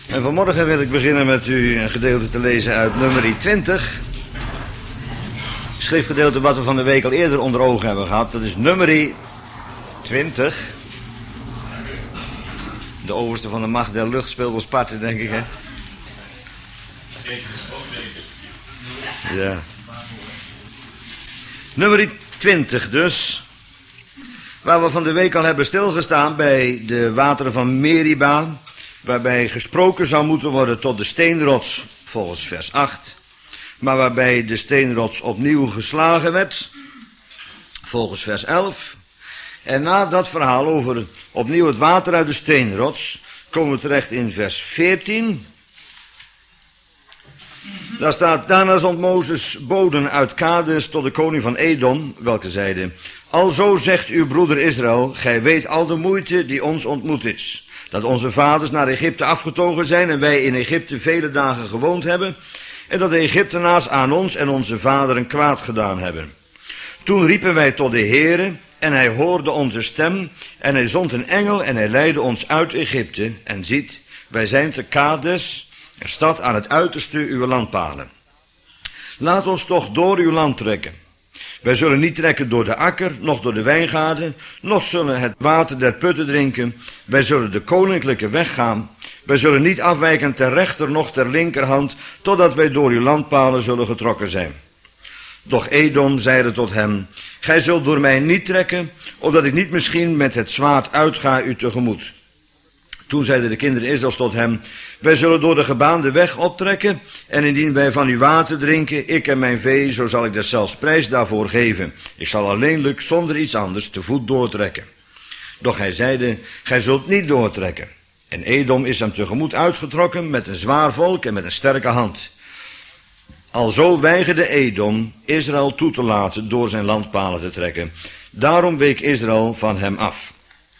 En vanmorgen wil ik beginnen met u een gedeelte te lezen uit Numeri 20. Schriftgedeelte wat we van de week al eerder onder ogen hebben gehad. Dat is Numeri 20. De overste van de macht der lucht speelt wel Sparta, denk ik, hè? Ja. Numeri 20 dus. Waar we van de week al hebben stilgestaan bij de wateren van Meriba, waarbij gesproken zou moeten worden tot de steenrots, volgens vers 8. Maar waarbij de steenrots opnieuw geslagen werd, volgens vers 11. En na dat verhaal over opnieuw het water uit de steenrots, komen we terecht in vers 14. Daar staat: daarna zond Mozes boden uit Kades tot de koning van Edom, welke zeiden: alzo zegt uw broeder Israël, gij weet al de moeite die ons ontmoet is. Dat onze vaders naar Egypte afgetogen zijn en wij in Egypte vele dagen gewoond hebben. En dat de Egyptenaars aan ons en onze vaderen kwaad gedaan hebben. Toen riepen wij tot de Heere en hij hoorde onze stem. En hij zond een engel en hij leidde ons uit Egypte. En ziet, wij zijn te Kades, een stad aan het uiterste uw landpalen. Laat ons toch door uw land trekken. Wij zullen niet trekken door de akker, noch door de wijngaarden, noch zullen het water der putten drinken. Wij zullen de koninklijke weg gaan. Wij zullen niet afwijken ter rechter, noch ter linkerhand, totdat wij door uw landpalen zullen getrokken zijn. Doch Edom zeide tot hem: gij zult door mij niet trekken, opdat ik niet misschien met het zwaard uitga u tegemoet. Toen zeiden de kinderen Israëls tot hem: wij zullen door de gebaande weg optrekken, en indien wij van uw water drinken, ik en mijn vee, zo zal ik deszelfs prijs daarvoor geven. Ik zal alleenlijk zonder iets anders te voet doortrekken. Doch hij zeide: gij zult niet doortrekken. En Edom is hem tegemoet uitgetrokken met een zwaar volk en met een sterke hand. Alzo weigerde Edom Israël toe te laten door zijn landpalen te trekken. Daarom week Israël van hem af.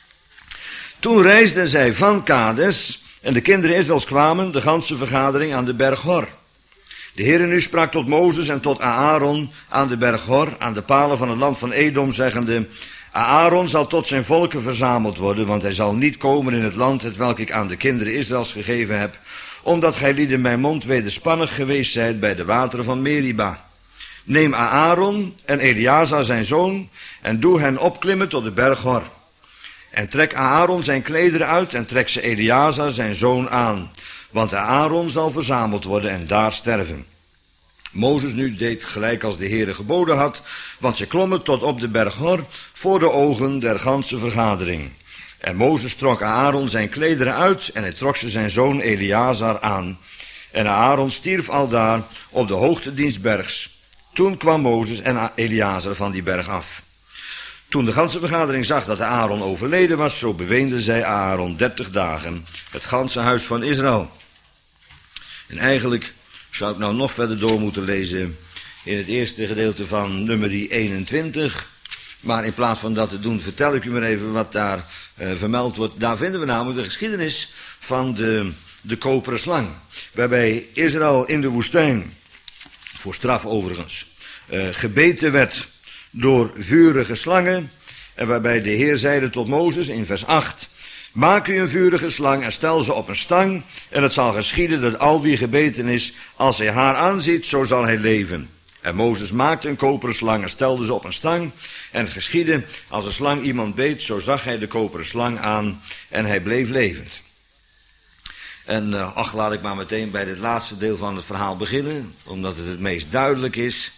Toen reisden zij van Kades en de kinderen Israëls kwamen, de ganse vergadering, aan de berg Hor. De Heere nu sprak tot Mozes en tot Aaron aan de berg Hor, aan de palen van het land van Edom, zeggende: Aaron zal tot zijn volken verzameld worden, want hij zal niet komen in het land hetwelk ik aan de kinderen Israëls gegeven heb, omdat gij lieden mijn mond wederspannig geweest zijt bij de wateren van Meriba. Neem Aaron en Eleazar zijn zoon en doe hen opklimmen tot de berg Hor. En trek Aaron zijn klederen uit en trek ze Eleazar zijn zoon aan, want Aaron zal verzameld worden en daar sterven. Mozes nu deed gelijk als de Heere geboden had, want ze klommen tot op de berg Hor voor de ogen der ganse vergadering. En Mozes trok Aaron zijn klederen uit en hij trok ze zijn zoon Eleazar aan. En Aaron stierf aldaar op de hoogte diens bergs. Toen kwam Mozes en Eleazar van die berg af. Toen de ganse vergadering zag dat Aaron overleden was, zo beweenden zij Aaron 30 dagen, het ganse huis van Israël. En eigenlijk zou ik nou nog verder door moeten lezen in het eerste gedeelte van Numeri 21. Maar in plaats van dat te doen, vertel ik u maar even wat daar vermeld wordt. Daar vinden we namelijk de geschiedenis van de koperen slang. Waarbij Israël in de woestijn, voor straf overigens, gebeten werd door vurige slangen. En waarbij de Heer zeide tot Mozes in vers 8: maak u een vurige slang en stel ze op een stang. En het zal geschieden dat al wie gebeten is, als hij haar aanziet, zo zal hij leven. En Mozes maakte een koperen slang en stelde ze op een stang. En het geschiedde, als een slang iemand beet, zo zag hij de koperen slang aan en hij bleef levend. En laat ik maar meteen bij dit laatste deel van het verhaal beginnen, omdat het het meest duidelijk is.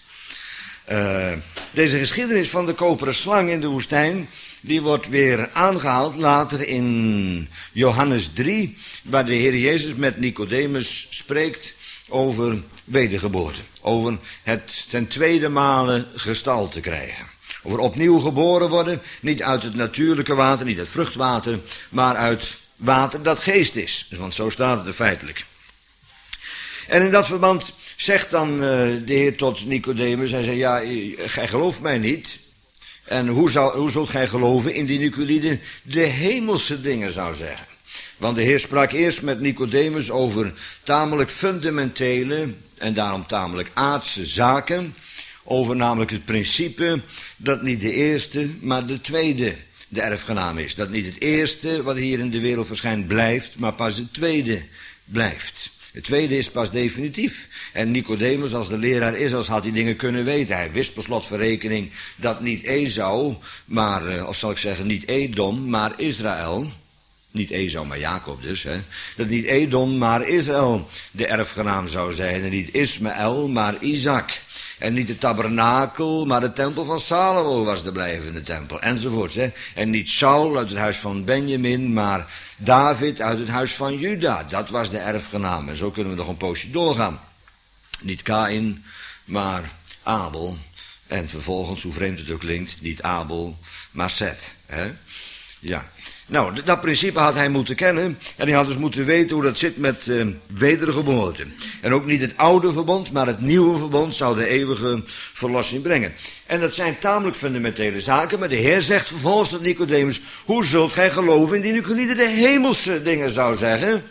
Deze geschiedenis van de koperen slang in de woestijn, die wordt weer aangehaald later in Johannes 3, waar de Heer Jezus met Nicodemus spreekt over wedergeboorte. Over het ten tweede male gestalte krijgen. Over opnieuw geboren worden, niet uit het natuurlijke water, niet uit vruchtwater, maar uit water dat geest is. Want zo staat het er feitelijk. En in dat verband zegt dan de Heer tot Nicodemus, hij zegt: ja, gij gelooft mij niet. En hoe zult gij geloven indien ik u lieden de hemelse dingen zou zeggen? Want de Heer sprak eerst met Nicodemus over tamelijk fundamentele en daarom tamelijk aardse zaken. Over namelijk het principe dat niet de eerste, maar de tweede de erfgenaam is. Dat niet het eerste wat hier in de wereld verschijnt blijft, maar pas het tweede blijft. Het tweede is pas definitief. En Nicodemus, als de leraar Israëls, had die dingen kunnen weten. Hij wist per slot van rekening dat niet Esau, maar, of zal ik zeggen, niet Edom, maar Israël. Niet Esau, maar Jacob dus. Hè. Dat niet Edom, maar Israël de erfgenaam zou zijn. En niet Ismaël, maar Isaac. En niet de tabernakel, maar de tempel van Salomo was de blijvende tempel. Enzovoorts. Hè. En niet Saul uit het huis van Benjamin, maar David uit het huis van Juda. Dat was de erfgenaam. En zo kunnen we nog een poosje doorgaan. Niet Kaïn, maar Abel. En vervolgens, hoe vreemd het ook klinkt, niet Abel, maar Seth. Hè. Ja. Nou, dat principe had hij moeten kennen. En hij had dus moeten weten hoe dat zit met wedergeboorte. En ook niet het oude verbond, maar het nieuwe verbond zou de eeuwige verlossing brengen. En dat zijn tamelijk fundamentele zaken. Maar de Heer zegt vervolgens tot Nicodemus: hoe zult gij geloven indien ik u niet de hemelse dingen zou zeggen?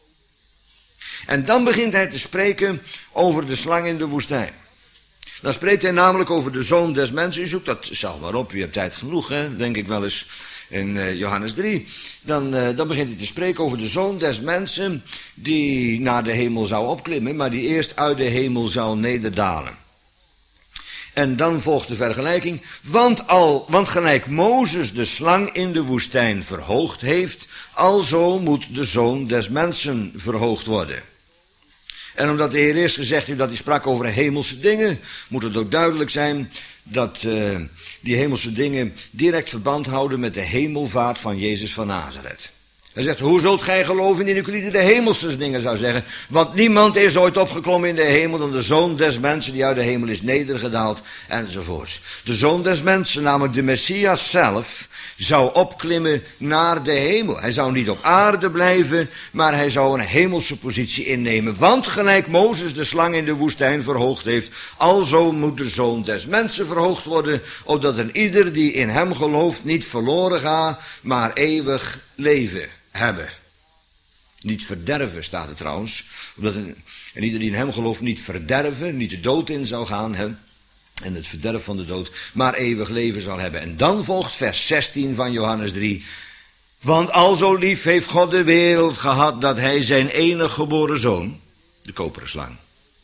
En dan begint hij te spreken over de slang in de woestijn. Dan spreekt hij namelijk over de zoon des mensen. U zoekt dat zelf maar op, u hebt tijd genoeg, hè? Denk ik wel eens. In Johannes 3, dan begint hij te spreken over de zoon des mensen die naar de hemel zou opklimmen, maar die eerst uit de hemel zou nederdalen. En dan volgt de vergelijking, want gelijk Mozes de slang in de woestijn verhoogd heeft, alzo moet de zoon des mensen verhoogd worden. En omdat de Heer eerst gezegd heeft dat hij sprak over hemelse dingen, moet het ook duidelijk zijn dat die hemelse dingen direct verband houden met de hemelvaart van Jezus van Nazareth. Hij zegt, hoe zult gij geloven indien ik u niet de hemelse dingen zou zeggen? Want niemand is ooit opgeklommen in de hemel dan de zoon des mensen die uit de hemel is nedergedaald, enzovoorts. De zoon des mensen, namelijk de Messias zelf, zou opklimmen naar de hemel. Hij zou niet op aarde blijven, maar hij zou een hemelse positie innemen. Want gelijk Mozes de slang in de woestijn verhoogd heeft, alzo moet de zoon des mensen verhoogd worden, opdat een ieder die in hem gelooft niet verloren gaat, maar eeuwig leven hebben. Niet verderven staat er trouwens, omdat een ieder die in hem gelooft niet verderven, niet de dood in zou gaan, hè, en het verderf van de dood, maar eeuwig leven zal hebben. En dan volgt vers 16 van Johannes 3. Want alzo lief heeft God de wereld gehad, dat hij zijn enig geboren zoon, de koperen slang,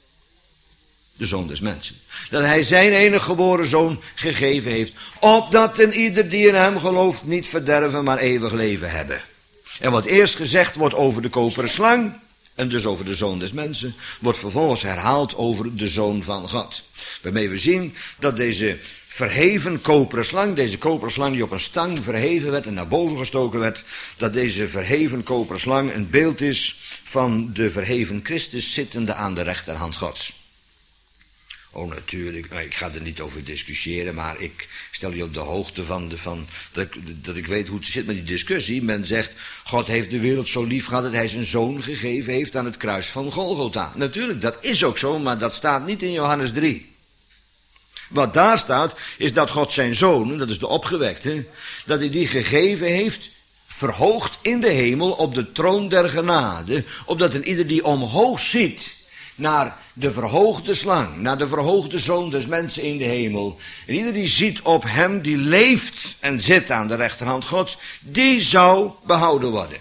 de zoon des mensen, dat hij zijn enig geboren zoon gegeven heeft, opdat een ieder die in hem gelooft niet verderven, maar eeuwig leven hebben. En wat eerst gezegd wordt over de koperen slang, en dus over de zoon des mensen, wordt vervolgens herhaald over de zoon van God. Waarmee we zien dat deze verheven koperen slang, deze koperen slang die op een stang verheven werd en naar boven gestoken werd, dat deze verheven koperen slang een beeld is van de verheven Christus zittende aan de rechterhand Gods. Oh, natuurlijk, ik ga er niet over discussiëren, maar ik stel je op de hoogte van dat ik weet hoe het zit met die discussie. Men zegt, God heeft de wereld zo lief gehad dat hij zijn zoon gegeven heeft aan het kruis van Golgotha. Natuurlijk, dat is ook zo, maar dat staat niet in Johannes 3. Wat daar staat, is dat God zijn zoon, dat is de opgewekte, dat hij die gegeven heeft, verhoogd in de hemel op de troon der genade, opdat een ieder die omhoog ziet naar de verhoogde slang, naar de verhoogde zoon des mensen in de hemel. En ieder die ziet op hem, die leeft en zit aan de rechterhand Gods, die zou behouden worden.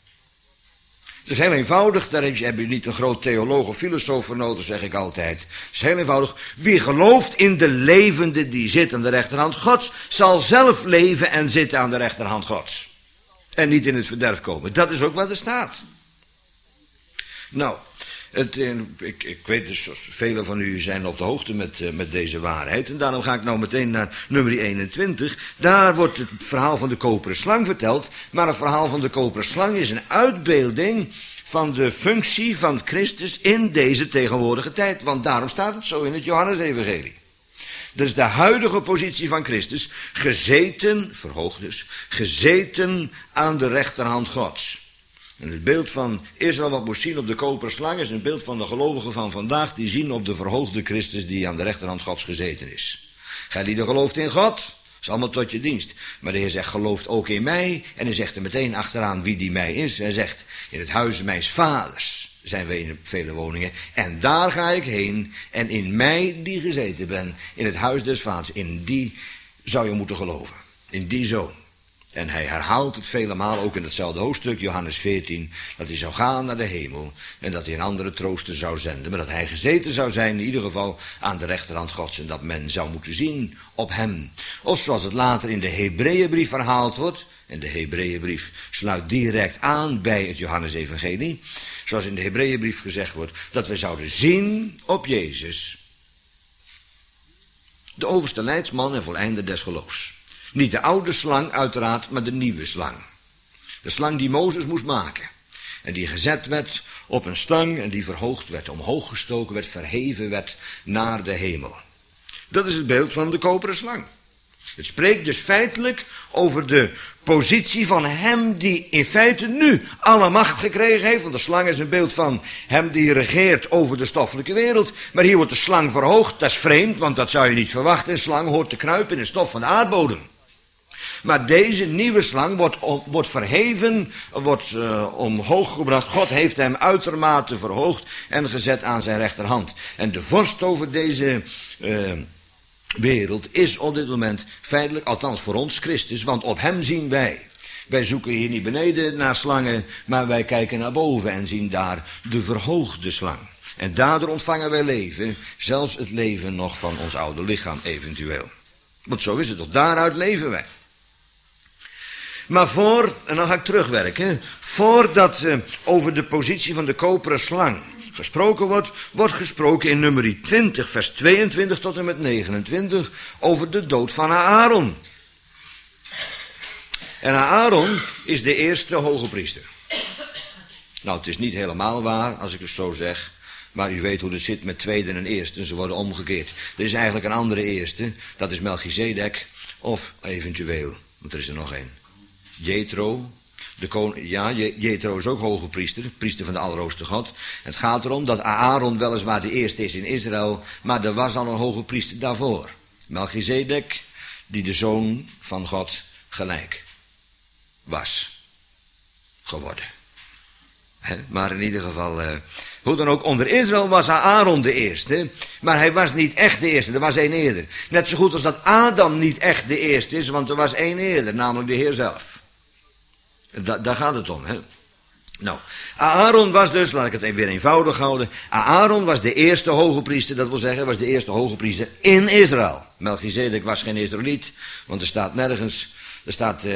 Het is heel eenvoudig, daar heb je niet een groot theoloog of filosoof voor nodig, zeg ik altijd. Het is heel eenvoudig. Wie gelooft in de levende die zit aan de rechterhand Gods, zal zelf leven en zitten aan de rechterhand Gods. En niet in het verderf komen. Dat is ook wat er staat. Nou, ik weet dus, velen van u zijn op de hoogte met deze waarheid. En daarom ga ik nou meteen naar nummer 21. Daar wordt het verhaal van de koperen slang verteld. Maar het verhaal van de koperen slang is een uitbeelding van de functie van Christus in deze tegenwoordige tijd. Want daarom staat het zo in het Johannesevangelie. Dus de huidige positie van Christus, gezeten, verhoogd dus, gezeten aan de rechterhand Gods. En het beeld van Israël wat moest zien op de koperen slang is een beeld van de gelovigen van vandaag die zien op de verhoogde Christus die aan de rechterhand Gods gezeten is. Gij die er gelooft in God, is allemaal tot je dienst. Maar de Heer zegt, gelooft ook in mij. En hij zegt er meteen achteraan wie die mij is. Hij zegt, in het huis mijns vaders zijn we in vele woningen. En daar ga ik heen. En in mij die gezeten ben, in het huis des vaders, in die zou je moeten geloven. In die zoon. En hij herhaalt het vele maal, ook in hetzelfde hoofdstuk, Johannes 14, dat hij zou gaan naar de hemel en dat hij een andere trooster zou zenden. Maar dat hij gezeten zou zijn, in ieder geval aan de rechterhand Gods, en dat men zou moeten zien op hem. Of zoals het later in de Hebreeënbrief verhaald wordt, en de Hebreeënbrief sluit direct aan bij het Johannesevangelie, zoals in de Hebreeënbrief gezegd wordt, dat we zouden zien op Jezus, de overste leidsman en voleinder des geloofs. Niet de oude slang uiteraard, maar de nieuwe slang. De slang die Mozes moest maken. En die gezet werd op een stang en die verhoogd werd, omhoog gestoken werd, verheven werd naar de hemel. Dat is het beeld van de koperen slang. Het spreekt dus feitelijk over de positie van hem die in feite nu alle macht gekregen heeft. Want de slang is een beeld van hem die regeert over de stoffelijke wereld. Maar hier wordt de slang verhoogd. Dat is vreemd, want dat zou je niet verwachten. Een slang hoort te kruipen in de stof van de aardbodem. Maar deze nieuwe slang wordt verheven, wordt omhoog gebracht. God heeft hem uitermate verhoogd en gezet aan zijn rechterhand. En de vorst over deze wereld is op dit moment feitelijk, althans voor ons, Christus. Want op hem zien wij. Wij zoeken hier niet beneden naar slangen, maar wij kijken naar boven en zien daar de verhoogde slang. En daardoor ontvangen wij leven, zelfs het leven nog van ons oude lichaam eventueel. Want zo is het, tot daaruit leven wij. Maar en dan ga ik terugwerken, voordat over de positie van de koperen slang gesproken wordt gesproken in nummer 20, vers 22 tot en met 29, over de dood van Aaron. En Aaron is de eerste hoge priester. Nou, het is niet helemaal waar, als ik het zo zeg, maar u weet hoe het zit met tweede en eerste, ze worden omgekeerd. Er is eigenlijk een andere eerste, dat is Melchizedek, of eventueel, want er is er nog één. Jethro, Jethro is ook hoge priester van de Allerhoogste God. Het gaat erom dat Aaron weliswaar de eerste is in Israël, maar er was al een hoge priester daarvoor. Melchizedek, die de zoon van God gelijk was geworden. Maar in ieder geval, hoe dan ook, onder Israël was Aaron de eerste, maar hij was niet echt de eerste, er was één eerder. Net zo goed als dat Adam niet echt de eerste is, want er was één eerder, namelijk de Heer zelf. Daar gaat het om, hè. Nou, Aaron was dus, laat ik het even weer eenvoudig houden, Aaron was de eerste hoge priester, dat wil zeggen, was de eerste hoge priester in Israël. Melchizedek was geen Israëliet, want er staat nergens, er staat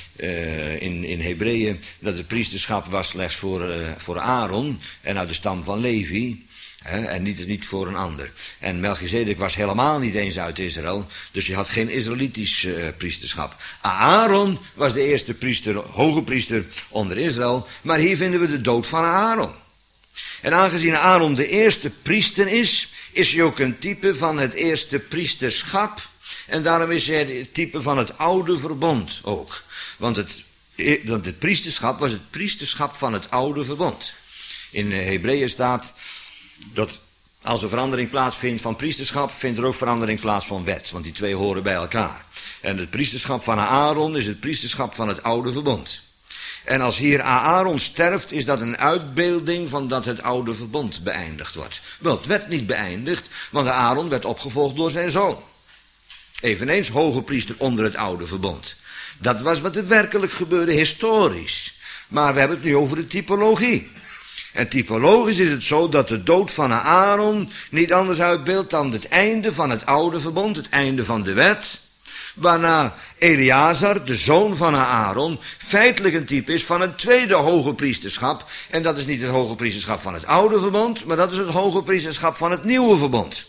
in Hebreeën dat het priesterschap was slechts voor Aaron en uit de stam van Levi. En niet voor een ander. En Melchizedek was helemaal niet eens uit Israël, dus je had geen Israëlitisch priesterschap. Aaron was de eerste priester, hoge priester onder Israël, maar hier vinden we de dood van Aaron. En aangezien Aaron de eerste priester is hij ook een type van het eerste priesterschap. En daarom is hij het type van het oude verbond ook. Want het priesterschap was het priesterschap van het oude verbond. In Hebreeën staat dat als er verandering plaatsvindt van priesterschap, vindt er ook verandering plaats van wet. Want die twee horen bij elkaar. En het priesterschap van Aaron is het priesterschap van het oude verbond. En als hier Aaron sterft, is dat een uitbeelding van dat het oude verbond beëindigd wordt. Wel, het werd niet beëindigd, want Aaron werd opgevolgd door zijn zoon. Eveneens hoge priester onder het oude verbond. Dat was wat er werkelijk gebeurde historisch. Maar we hebben het nu over de typologie. En typologisch is het zo dat de dood van Aaron niet anders uitbeeldt dan het einde van het oude verbond, het einde van de wet. Waarna Eleazar, de zoon van Aaron, feitelijk een type is van het tweede hoge priesterschap. En dat is niet het hoge priesterschap van het oude verbond, maar dat is het hoge priesterschap van het nieuwe verbond.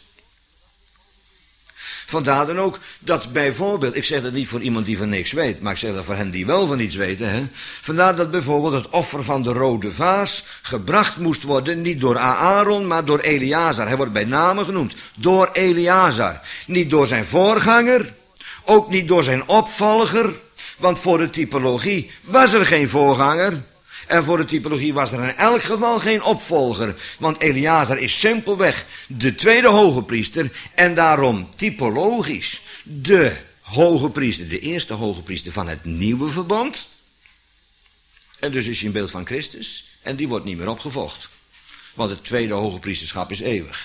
Vandaar dan ook dat bijvoorbeeld, ik zeg dat niet voor iemand die van niks weet, maar ik zeg dat voor hen die wel van iets weten. Hè? Vandaar dat bijvoorbeeld het offer van de rode vaas gebracht moest worden, niet door Aaron, maar door Eleazar. Hij wordt bij name genoemd, door Eleazar. Niet door zijn voorganger, ook niet door zijn opvolger, want voor de typologie was er geen voorganger. En voor de typologie was er in elk geval geen opvolger. Want Eleazar is simpelweg de tweede hoge priester. En daarom typologisch de hoge priester, de eerste hoge priester van het nieuwe verbond. En dus is hij een beeld van Christus. En die wordt niet meer opgevolgd. Want het tweede hoge priesterschap is eeuwig.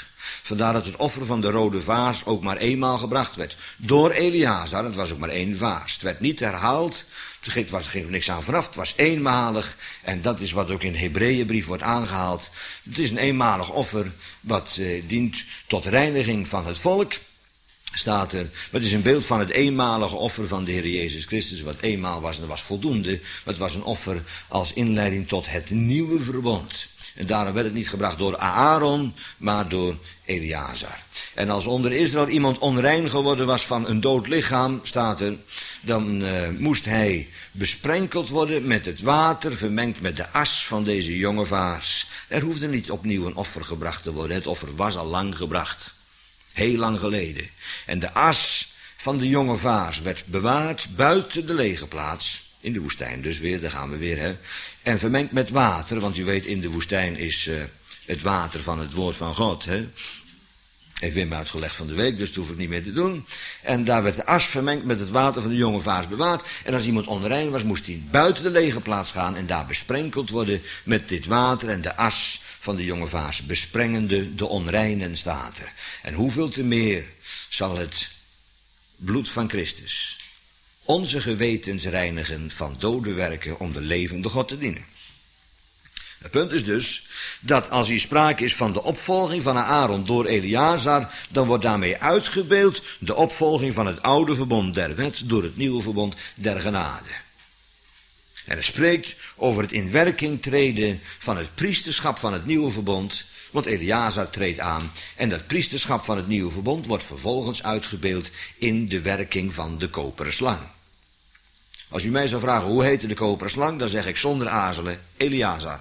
Vandaar dat het offer van de rode vaas ook maar eenmaal gebracht werd. Door Eleazar, het was ook maar 1 vaas. Het werd niet herhaald, er ging niks aan vanaf, het was eenmalig. En dat is wat ook in de Hebreeënbrief wordt aangehaald. Het is een eenmalig offer wat dient tot reiniging van het volk. Staat er, het is een beeld van het eenmalige offer van de Heer Jezus Christus. Wat eenmaal was en dat was voldoende. Maar het was een offer als inleiding tot het nieuwe verbond. En daarom werd het niet gebracht door Aaron, maar door Eleazar. En als onder Israël iemand onrein geworden was van een dood lichaam, staat er, dan moest hij besprenkeld worden met het water, vermengd met de as van deze jonge vaas. Er hoefde niet opnieuw een offer gebracht te worden. Het offer was al lang gebracht. Heel lang geleden. En de as van de jonge vaas werd bewaard buiten de legerplaats. In de woestijn dus weer, daar gaan we weer. Hè. En vermengd met water, want u weet in de woestijn is het water van het woord van God. Hè. Heeft Wim uitgelegd van de week, dus dat hoef ik niet meer te doen. En daar werd de as vermengd met het water van de jonge vaas bewaard. En als iemand onrein was, moest hij buiten de legerplaats gaan en daar besprenkeld worden met dit water en de as van de jonge vaas, besprengende de onreinen, staat er. En hoeveel te meer zal het bloed van Christus onze gewetens reinigen van dode werken om de levende God te dienen. Het punt is dus dat als hier sprake is van de opvolging van Aaron door Eleazar, dan wordt daarmee uitgebeeld de opvolging van het oude verbond der wet door het nieuwe verbond der genade. En hij spreekt over het in werking treden van het priesterschap van het nieuwe verbond, want Eleazar treedt aan en dat priesterschap van het nieuwe verbond wordt vervolgens uitgebeeld in de werking van de koperen slang. Als u mij zou vragen hoe heette de koperen slang, dan zeg ik zonder aarzelen Eleazar.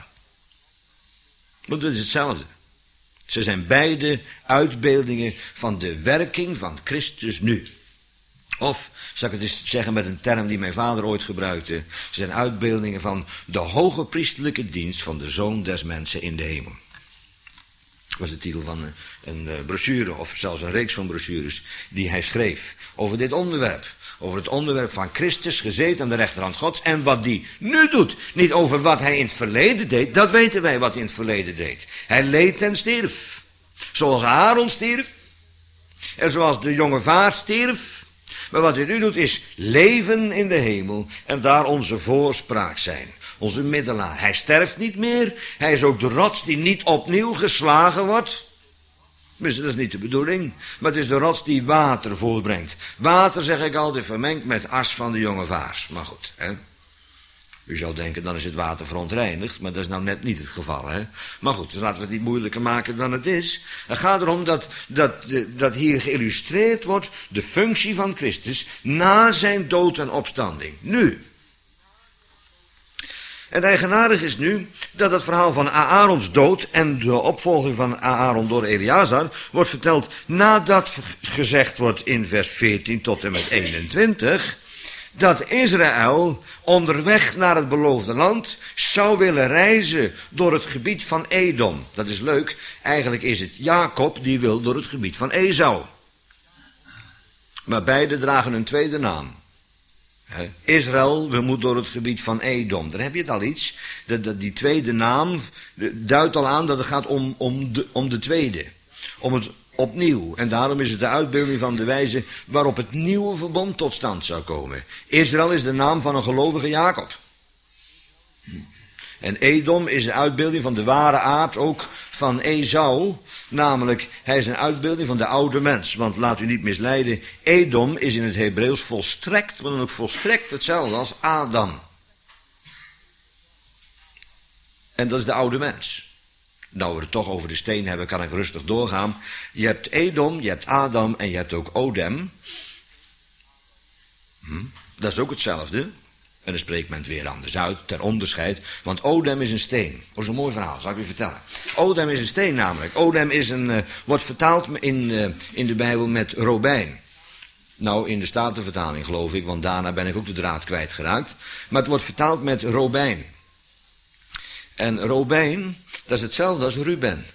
Want het is hetzelfde. Ze zijn beide uitbeeldingen van de werking van Christus nu. Of, zal ik het eens zeggen met een term die mijn vader ooit gebruikte, ze zijn uitbeeldingen van de hoge priestelijke dienst van de Zoon des Mensen in de hemel. Dat was de titel van een brochure, of zelfs een reeks van brochures, die hij schreef over dit onderwerp. Over het onderwerp van Christus gezeten aan de rechterhand Gods en wat die nu doet. Niet over wat hij in het verleden deed, dat weten wij wat hij in het verleden deed. Hij leed en stierf. Zoals Aaron stierf. En zoals de jonge vaas stierf. Maar wat hij nu doet is leven in de hemel en daar onze voorspraak zijn. Onze middelaar. Hij sterft niet meer. Hij is ook de rots die niet opnieuw geslagen wordt. Dat is niet de bedoeling, maar het is de rots die water voortbrengt. Water, zeg ik altijd, vermengd met as van de jonge vaas. Maar goed, hè. U zou denken, dan is het water verontreinigd, maar dat is nou net niet het geval, hè. Maar goed, dus laten we het niet moeilijker maken dan het is. Het gaat erom dat hier geïllustreerd wordt de functie van Christus na zijn dood en opstanding. Nu. En het eigenaardig is nu dat het verhaal van Aarons dood en de opvolging van Aaron door Eleazar wordt verteld nadat gezegd wordt in vers 14 tot en met 21... dat Israël onderweg naar het beloofde land zou willen reizen door het gebied van Edom. Dat is leuk, eigenlijk is het Jacob die wil door het gebied van Esau. Maar beide dragen een tweede naam. Israël, we moeten door het gebied van Edom. Daar heb je het al iets. Die tweede naam duidt al aan dat het gaat om de tweede. Om het opnieuw. En daarom is het de uitbeelding van de wijze waarop het nieuwe verbond tot stand zou komen. Israël is de naam van een gelovige Jacob. En Edom is een uitbeelding van de ware aard ook van Esau. Namelijk, hij is een uitbeelding van de oude mens. Want laat u niet misleiden, Edom is in het Hebreeuws volstrekt, maar dan ook volstrekt hetzelfde als Adam. En dat is de oude mens. Nou, we het toch over de steen hebben, kan ik rustig doorgaan. Je hebt Edom, je hebt Adam en je hebt ook Odem. Dat is ook hetzelfde. En dan spreekt men het weer anders uit, ter onderscheid. Want Odem is een steen. Dat is een mooi verhaal, zal ik u vertellen. Odem is een steen namelijk. Odem is wordt vertaald in de Bijbel met robijn. Nou, in de Statenvertaling geloof ik, want daarna ben ik ook de draad kwijtgeraakt. Maar het wordt vertaald met robijn. En robijn, dat is hetzelfde als Ruben.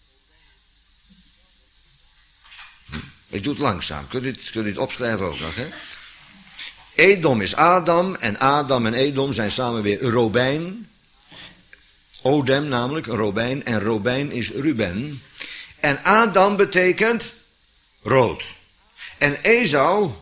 Ik doe het langzaam. Kunt u het opschrijven ook nog, hè? Edom is Adam en Edom zijn samen weer Robijn. Odem namelijk, Robijn, en Robijn is Ruben. En Adam betekent rood. En Esau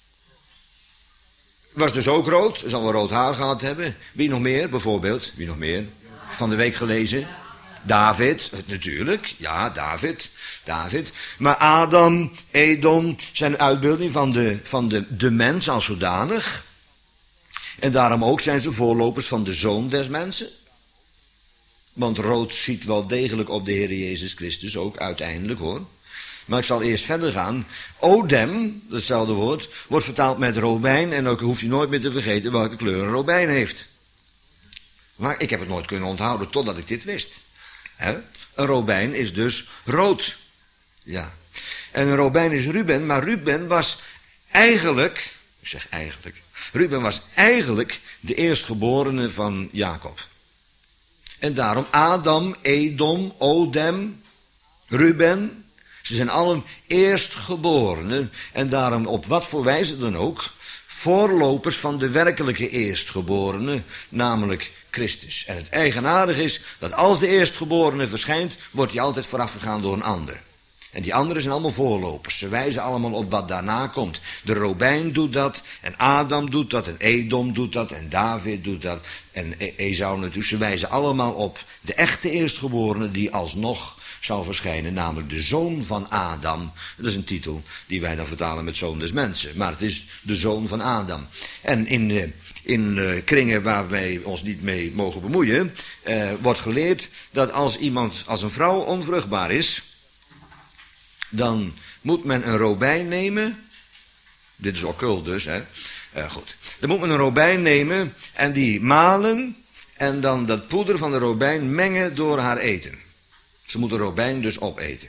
was dus ook rood. Zal wel rood haar gehad hebben. Wie nog meer bijvoorbeeld? Wie nog meer? Van de week gelezen. David, natuurlijk. Ja, David. Maar Adam, Edom zijn een uitbeelding van de mens als zodanig. En daarom ook zijn ze voorlopers van de zoon des mensen. Want rood ziet wel degelijk op de Heer Jezus Christus ook uiteindelijk hoor. Maar ik zal eerst verder gaan. Odem, datzelfde woord, wordt vertaald met robijn. En ook hoef je nooit meer te vergeten welke kleur een robijn heeft. Maar ik heb het nooit kunnen onthouden totdat ik dit wist. Een robijn is dus rood. Ja. En een robijn is Ruben, maar Ruben was eigenlijk, Ruben was eigenlijk de eerstgeborene van Jacob. En daarom Adam, Edom, Odem, Ruben, ze zijn allen eerstgeborenen. En daarom op wat voor wijze dan ook, voorlopers van de werkelijke eerstgeborene, namelijk Christus. En het eigenaardige is dat als de eerstgeborene verschijnt, wordt hij altijd voorafgegaan door een ander. En die anderen zijn allemaal voorlopers. Ze wijzen allemaal op wat daarna komt. De robijn doet dat, en Adam doet dat, en Edom doet dat, en David doet dat, en Esau natuurlijk. Ze wijzen allemaal op de echte eerstgeborene die alsnog zou verschijnen, namelijk de zoon van Adam. Dat is een titel die wij dan vertalen met zoon des mensen. Maar het is de zoon van Adam. En in kringen waar wij ons niet mee mogen bemoeien, wordt geleerd dat als een vrouw onvruchtbaar is, dan moet men een robijn nemen. Dit is occult dus, hè. Goed. Dan moet men een robijn nemen en die malen en dan dat poeder van de robijn mengen door haar eten. Ze moet de robijn dus opeten.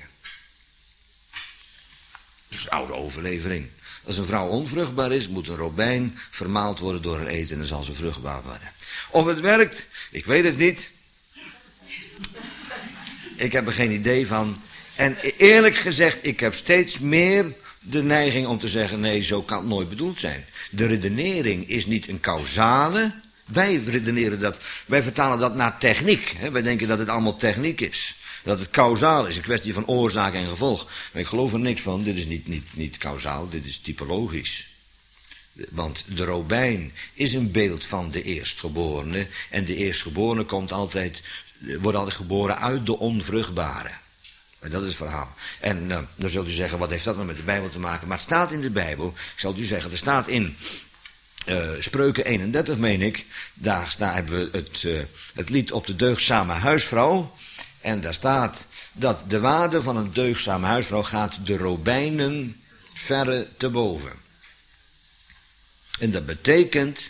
Dat is een oude overlevering. Als een vrouw onvruchtbaar is, moet een robijn vermaald worden door haar eten en dan zal ze vruchtbaar worden. Of het werkt, ik weet het niet. Ik heb er geen idee van. En eerlijk gezegd, ik heb steeds meer de neiging om te zeggen, nee, zo kan het nooit bedoeld zijn. De redenering is niet een causale. Wij vertalen dat naar techniek. Hè? Wij denken dat het allemaal techniek is. Dat het causaal is, een kwestie van oorzaak en gevolg. Maar ik geloof er niks van, dit is niet causaal, dit is typologisch. Want de robijn is een beeld van de eerstgeborene. En de eerstgeborene wordt altijd geboren uit de onvruchtbare. Dat is het verhaal. En dan zult u zeggen, wat heeft dat nou met de Bijbel te maken? Maar het staat in de Bijbel, ik zal het u zeggen, er staat in Spreuken 31, meen ik. Daar hebben we het lied op de deugdzame huisvrouw. En daar staat dat de waarde van een deugdzame huisvrouw gaat de robijnen verre te boven. En dat betekent,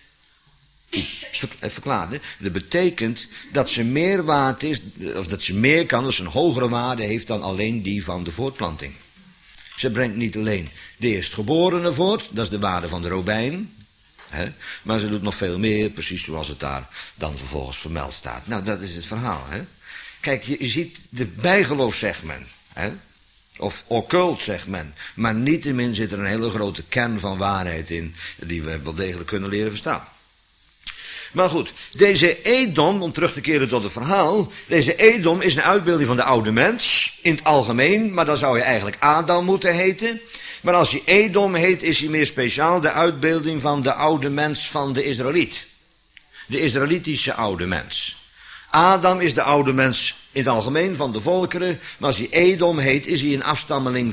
dat betekent dat ze meer waard is, of dat ze meer kan, dat ze een hogere waarde heeft dan alleen die van de voortplanting. Ze brengt niet alleen de eerstgeborene voort, dat is de waarde van de robijn, hè, maar ze doet nog veel meer, precies zoals het daar dan vervolgens vermeld staat. Nou, dat is het verhaal, hè. Kijk, je ziet de bijgeloof, zegt men, hè. Of occult, zegt men. Maar niettemin zit er een hele grote kern van waarheid in, die we wel degelijk kunnen leren verstaan. Maar goed, deze Edom, om terug te keren tot het verhaal, deze Edom is een uitbeelding van de oude mens, in het algemeen, maar dan zou je eigenlijk Adam moeten heten. Maar als hij Edom heet, is hij meer speciaal de uitbeelding van de oude mens van de Israëliet. De Israëlitische oude mens. Adam is de oude mens in het algemeen van de volkeren, maar als hij Edom heet, is hij een afstammeling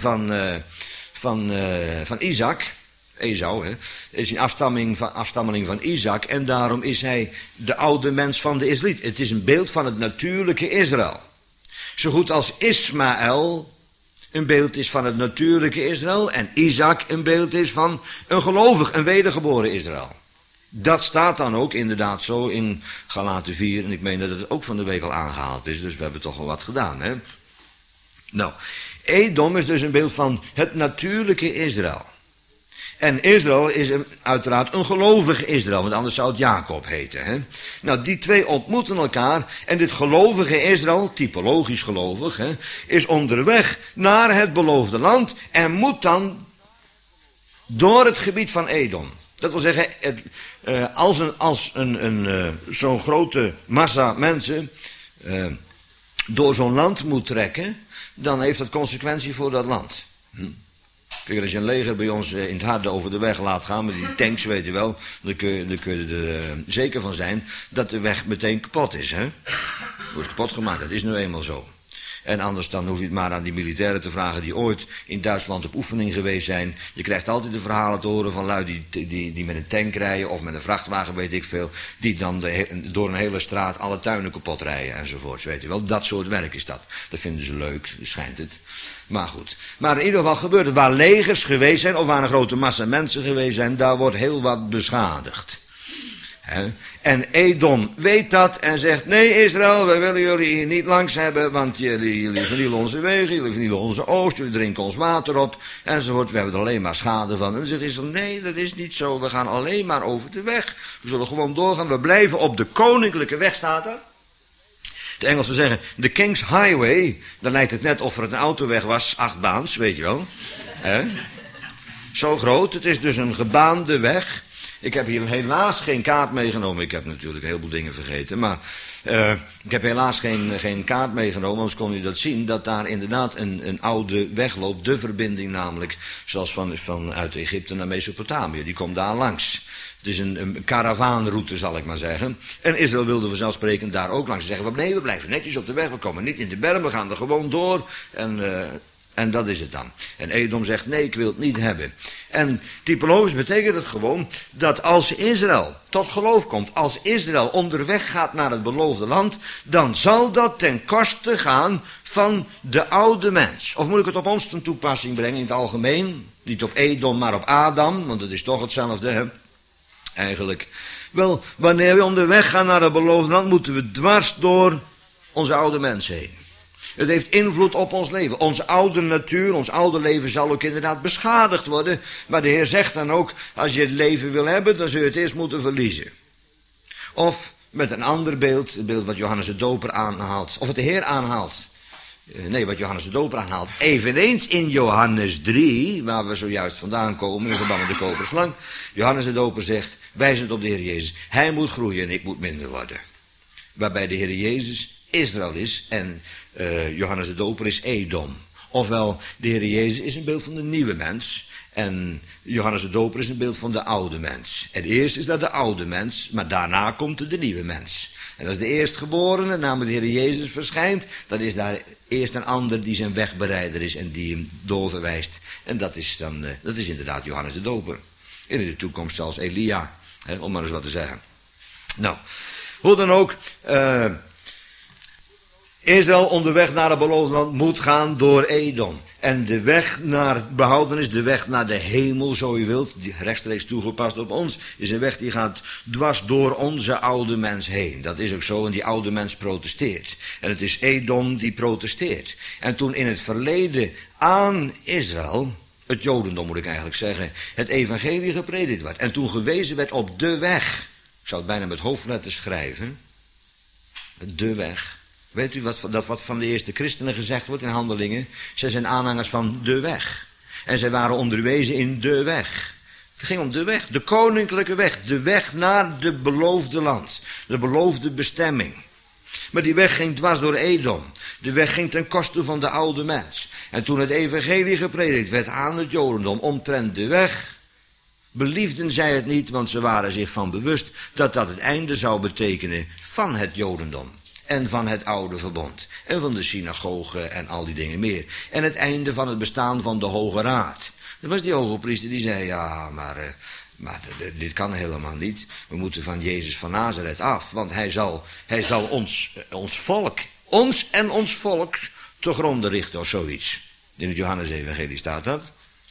van Isaac. Esau, hè, is een afstammeling van Isaac en daarom is hij de oude mens van de Israëliet. Het is een beeld van het natuurlijke Israël. Zo goed als Ismaël een beeld is van het natuurlijke Israël en Isaac een beeld is van een gelovig, een wedergeboren Israël. Dat staat dan ook inderdaad zo in Galaten 4 en ik meen dat het ook van de week al aangehaald is, dus we hebben toch wel wat gedaan, hè. Nou, Edom is dus een beeld van het natuurlijke Israël. En Israël is uiteraard een gelovig Israël, want anders zou het Jacob heten. Hè? Nou, die twee ontmoeten elkaar en dit gelovige Israël, typologisch gelovig, hè, is onderweg naar het beloofde land en moet dan door het gebied van Edom. Dat wil zeggen, als zo'n grote massa mensen door zo'n land moet trekken, dan heeft dat consequentie voor dat land. Kijk, als je een leger bij ons in het harde over de weg laat gaan, met die tanks, weet je wel, dan kun je er zeker van zijn dat de weg meteen kapot is. Hè? Wordt kapot gemaakt, dat is nu eenmaal zo. En anders dan hoef je het maar aan die militairen te vragen die ooit in Duitsland op oefening geweest zijn. Je krijgt altijd de verhalen te horen van lui die met een tank rijden of met een vrachtwagen, weet ik veel. Die dan door een hele straat alle tuinen kapot rijden enzovoorts, weet je wel. Dat soort werk is dat. Dat vinden ze leuk, schijnt het. Maar goed. Maar in ieder geval gebeurt het. Waar legers geweest zijn of waar een grote massa mensen geweest zijn, daar wordt heel wat beschadigd. En Edom weet dat en zegt, nee Israël, wij willen jullie hier niet langs hebben, want jullie vernielen onze wegen, jullie vernielen onze oost, jullie drinken ons water op, enzovoort. We hebben er alleen maar schade van. En dan zegt Israël, nee, dat is niet zo, we gaan alleen maar over de weg. We zullen gewoon doorgaan, we blijven op de koninklijke weg, staat er. De Engelsen zeggen, de King's Highway, dan lijkt het net of er een autoweg was, 8 baans, weet je wel. Zo groot, het is dus een gebaande weg. Ik heb hier helaas geen kaart meegenomen. Ik heb natuurlijk een heleboel dingen vergeten. Maar ik heb helaas geen kaart meegenomen. Anders kon u dat zien. Dat daar inderdaad een oude weg loopt. De verbinding namelijk. Zoals uit Egypte naar Mesopotamië. Die komt daar langs. Het is een karavaanroute, zal ik maar zeggen. En Israël wilde vanzelfsprekend daar ook langs. Ze zeggen, nee, we blijven netjes op de weg. We komen niet in de berm. We gaan er gewoon door. En dat is het dan. En Edom zegt, nee, ik wil het niet hebben. En typologisch betekent het gewoon dat als Israël tot geloof komt, als Israël onderweg gaat naar het beloofde land, dan zal dat ten koste gaan van de oude mens. Of moet ik het op ons ten toepassing brengen in het algemeen? Niet op Edom, maar op Adam, want het is toch hetzelfde, hè? Eigenlijk. Wel, wanneer we onderweg gaan naar het beloofde land, moeten we dwars door onze oude mens heen. Het heeft invloed op ons leven. Onze oude natuur, ons oude leven zal ook inderdaad beschadigd worden. Maar de Heer zegt dan ook, als je het leven wil hebben, dan zul je het eerst moeten verliezen. Of met een ander beeld, het beeld wat Johannes de Doper aanhaalt, of het de Heer aanhaalt. Nee, wat Johannes de Doper aanhaalt. Eveneens in Johannes 3, waar we zojuist vandaan komen, in verband met de koperslang. Johannes de Doper zegt, wijzend op de Heer Jezus, hij moet groeien en ik moet minder worden. Waarbij de Heer Jezus Israël is en Johannes de Doper is Edom. Ofwel, de Heer Jezus is een beeld van de nieuwe mens. En Johannes de Doper is een beeld van de oude mens. En eerst is dat de oude mens, maar daarna komt er de nieuwe mens. En als de eerstgeborene, namelijk de Heer Jezus, verschijnt, dan is daar eerst een ander die zijn wegbereider is en die hem doorverwijst. En dat is inderdaad Johannes de Doper. En in de toekomst zelfs Elia, om maar eens wat te zeggen. Nou, hoe dan ook, Israël onderweg naar het beloofde land moet gaan door Edom. En de weg naar behoudenis, de weg naar de hemel, zo u wilt, die rechtstreeks toegepast op ons, is een weg die gaat dwars door onze oude mens heen. Dat is ook zo en die oude mens protesteert. En het is Edom die protesteert. En toen in het verleden aan Israël, het Jodendom moet ik eigenlijk zeggen, het evangelie gepredikt werd. En toen gewezen werd op de weg. Ik zou het bijna met hoofdletters schrijven. De weg. Weet u wat van de eerste christenen gezegd wordt in Handelingen? Zij zijn aanhangers van de weg. En zij waren onderwezen in de weg. Het ging om de weg, de koninklijke weg. De weg naar de beloofde land. De beloofde bestemming. Maar die weg ging dwars door Edom. De weg ging ten koste van de oude mens. En toen het evangelie gepredikt werd aan het Jodendom omtrent de weg, beliefden zij het niet, want ze waren zich van bewust dat dat het einde zou betekenen van het Jodendom. En van het oude verbond. En van de synagoge en al die dingen meer. En het einde van het bestaan van de Hoge Raad. Er was die hoge priester die zei, ja, maar dit kan helemaal niet. We moeten van Jezus van Nazareth af. Want hij zal ons volk, ons en ons volk, te gronden richten of zoiets. In het Johannes-evangelie staat dat.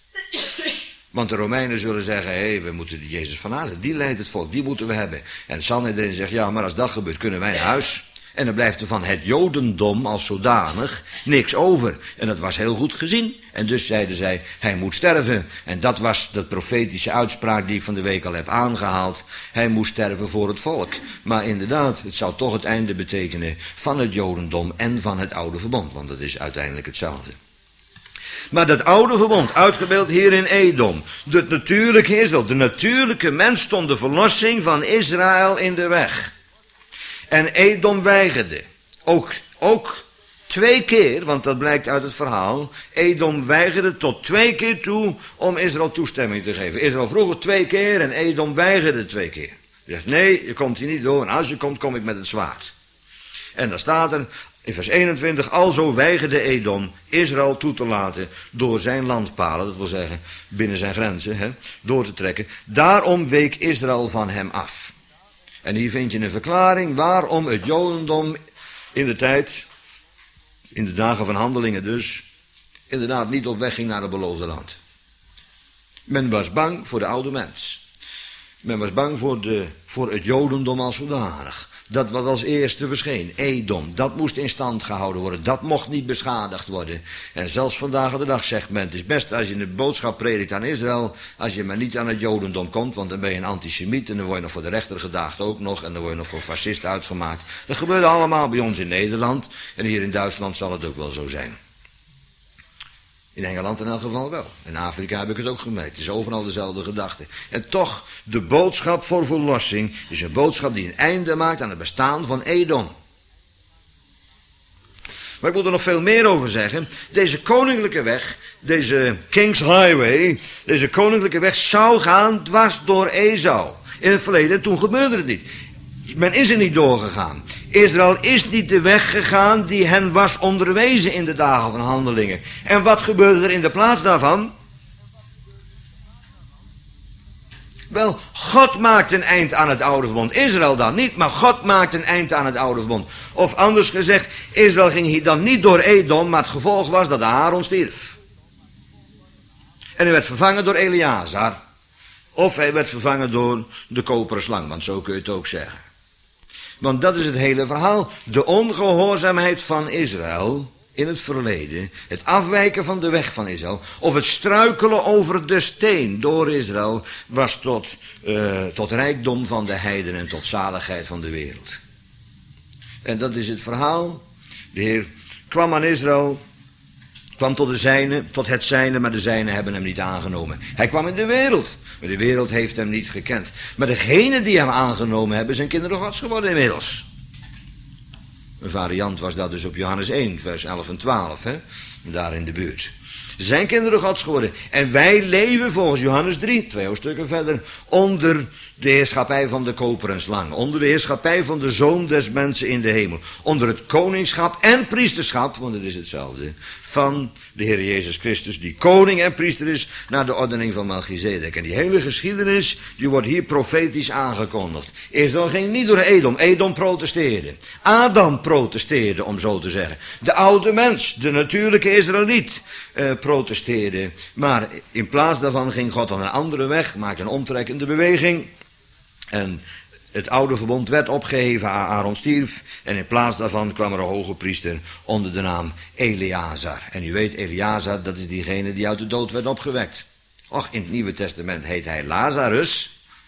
Want de Romeinen zullen zeggen, we moeten Jezus van Nazareth, die leidt het volk, die moeten we hebben. En Sanhedrin zegt, ja, maar als dat gebeurt, kunnen wij naar huis. En dan blijft er van het Jodendom als zodanig niks over. En dat was heel goed gezien. En dus zeiden zij, hij moet sterven. En dat was de profetische uitspraak die ik van de week al heb aangehaald. Hij moest sterven voor het volk. Maar inderdaad, het zou toch het einde betekenen van het Jodendom en van het oude verbond. Want dat is uiteindelijk hetzelfde. Maar dat oude verbond, uitgebeeld hier in Edom, het natuurlijke Israël, de natuurlijke mens stond de verlossing van Israël in de weg. En Edom weigerde. Ook 2 keer, want dat blijkt uit het verhaal, Edom weigerde tot 2 keer toe om Israël toestemming te geven. Israël vroeg het 2 keer en Edom weigerde 2 keer. Hij zegt, nee, je komt hier niet door en als je komt, kom ik met het zwaard. En dan staat er in vers 21, alzo weigerde Edom Israël toe te laten door zijn landpalen, dat wil zeggen binnen zijn grenzen, door te trekken. Daarom week Israël van hem af. En hier vind je een verklaring waarom het Jodendom in de dagen van Handelingen dus, inderdaad niet op weg ging naar het beloofde land. Men was bang voor de oude mens. Men was bang voor het Jodendom als zodanig. Dat wat als eerste verscheen, Edom, dat moest in stand gehouden worden. Dat mocht niet beschadigd worden. En zelfs vandaag de dag zegt men, het is best als je een boodschap predikt aan Israël, als je maar niet aan het Jodendom komt, want dan ben je een antisemiet en dan word je nog voor de rechter gedaagd ook nog en dan word je nog voor fascist uitgemaakt. Dat gebeurde allemaal bij ons in Nederland en hier in Duitsland zal het ook wel zo zijn. In Engeland in elk geval wel. In Afrika heb ik het ook gemerkt. Het is overal dezelfde gedachte. En toch, de boodschap voor verlossing is een boodschap die een einde maakt aan het bestaan van Edom. Maar ik wil er nog veel meer over zeggen. Deze koninklijke weg, deze King's Highway, deze koninklijke weg zou gaan dwars door Esau. In het verleden, toen gebeurde het niet. Men is er niet doorgegaan. Israël is niet de weg gegaan die hen was onderwezen in de dagen van Handelingen. En wat gebeurde er in de plaats daarvan? Wel, God maakt een eind aan het oude verbond. Israël dan niet, maar God maakt een eind aan het oude verbond. Of anders gezegd, Israël ging hier dan niet door Edom, maar het gevolg was dat Aaron stierf. En hij werd vervangen door Eleazar. Of hij werd vervangen door de koperen slang, want zo kun je het ook zeggen. Want dat is het hele verhaal. De ongehoorzaamheid van Israël in het verleden, het afwijken van de weg van Israël, of het struikelen over de steen door Israël, was tot rijkdom van de heidenen en tot zaligheid van de wereld. En dat is het verhaal. De Heer kwam aan Israël, kwam tot het zijne, maar de zijnen hebben hem niet aangenomen. Hij kwam in de wereld, maar de wereld heeft hem niet gekend. Maar degenen die hem aangenomen hebben, zijn kinderen Gods geworden inmiddels. Een variant was dat dus op Johannes 1, vers 11 en 12, daar in de buurt. Ze zijn kinderen Gods geworden. En wij leven volgens Johannes 3, 2 hoofdstukken verder, onder de heerschappij van de koperen slang. Onder de heerschappij van de Zoon des mensen in de hemel. Onder het koningschap en priesterschap, want het is hetzelfde, van de Heer Jezus Christus, die koning en priester is naar de ordening van Melchizedek. En die hele geschiedenis, die wordt hier profetisch aangekondigd. Israël ging niet door Edom. Edom protesteerde. Adam protesteerde, om zo te zeggen. De oude mens, de natuurlijke Israëliet, protesteerde. Maar in plaats daarvan ging God dan een andere weg, maakte een omtrekkende beweging. En het oude verbond werd opgeheven, Aaron stierf. En in plaats daarvan kwam er een hoge priester onder de naam Eleazar. En u weet, Eleazar, dat is diegene die uit de dood werd opgewekt. Och, in het Nieuwe Testament heet hij Lazarus.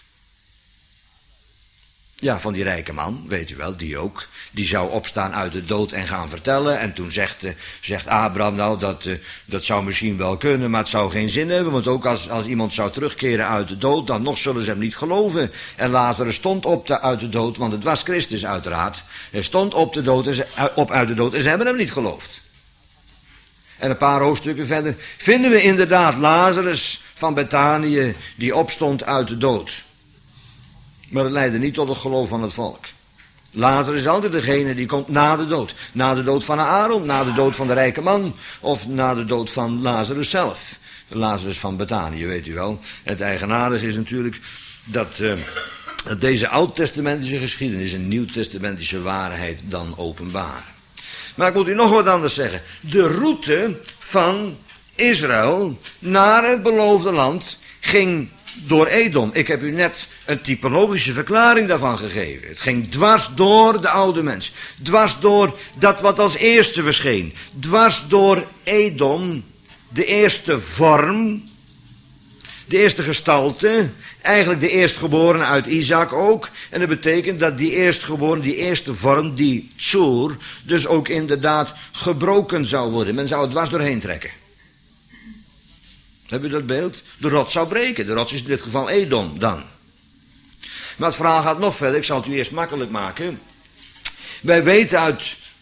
Ja, van die rijke man, weet u wel, die ook. Die zou opstaan uit de dood en gaan vertellen. En toen zegt Abraham, nou, dat zou misschien wel kunnen, maar het zou geen zin hebben. Want ook als iemand zou terugkeren uit de dood, dan nog zullen ze hem niet geloven. En Lazarus stond uit de dood, want het was Christus uiteraard. Hij stond op uit de dood en ze hebben hem niet geloofd. En een paar hoofdstukken verder vinden we inderdaad Lazarus van Betanië, die opstond uit de dood. Maar het leidde niet tot het geloof van het volk. Lazarus is altijd degene die komt na de dood. Na de dood van Aaron, na de dood van de rijke man, of na de dood van Lazarus zelf. Lazarus van Betanië, weet u wel. Het eigenaardige is natuurlijk dat deze oud-testamentische geschiedenis een nieuw-testamentische waarheid dan openbaart. Maar ik moet u nog wat anders zeggen. De route van Israël naar het beloofde land ging door Edom. Ik heb u net een typologische verklaring daarvan gegeven. Het ging dwars door de oude mens. Dwars door dat wat als eerste verscheen. Dwars door Edom, de eerste vorm, de eerste gestalte, eigenlijk de eerstgeboren uit Isaac ook. En dat betekent dat die eerstgeboren, die eerste vorm, die tsur, dus ook inderdaad gebroken zou worden. Men zou het dwars doorheen trekken. Heb je dat beeld? De rots zou breken. De rots is in dit geval Edom dan. Maar het verhaal gaat nog verder. Ik zal het u eerst makkelijk maken. Wij weten uit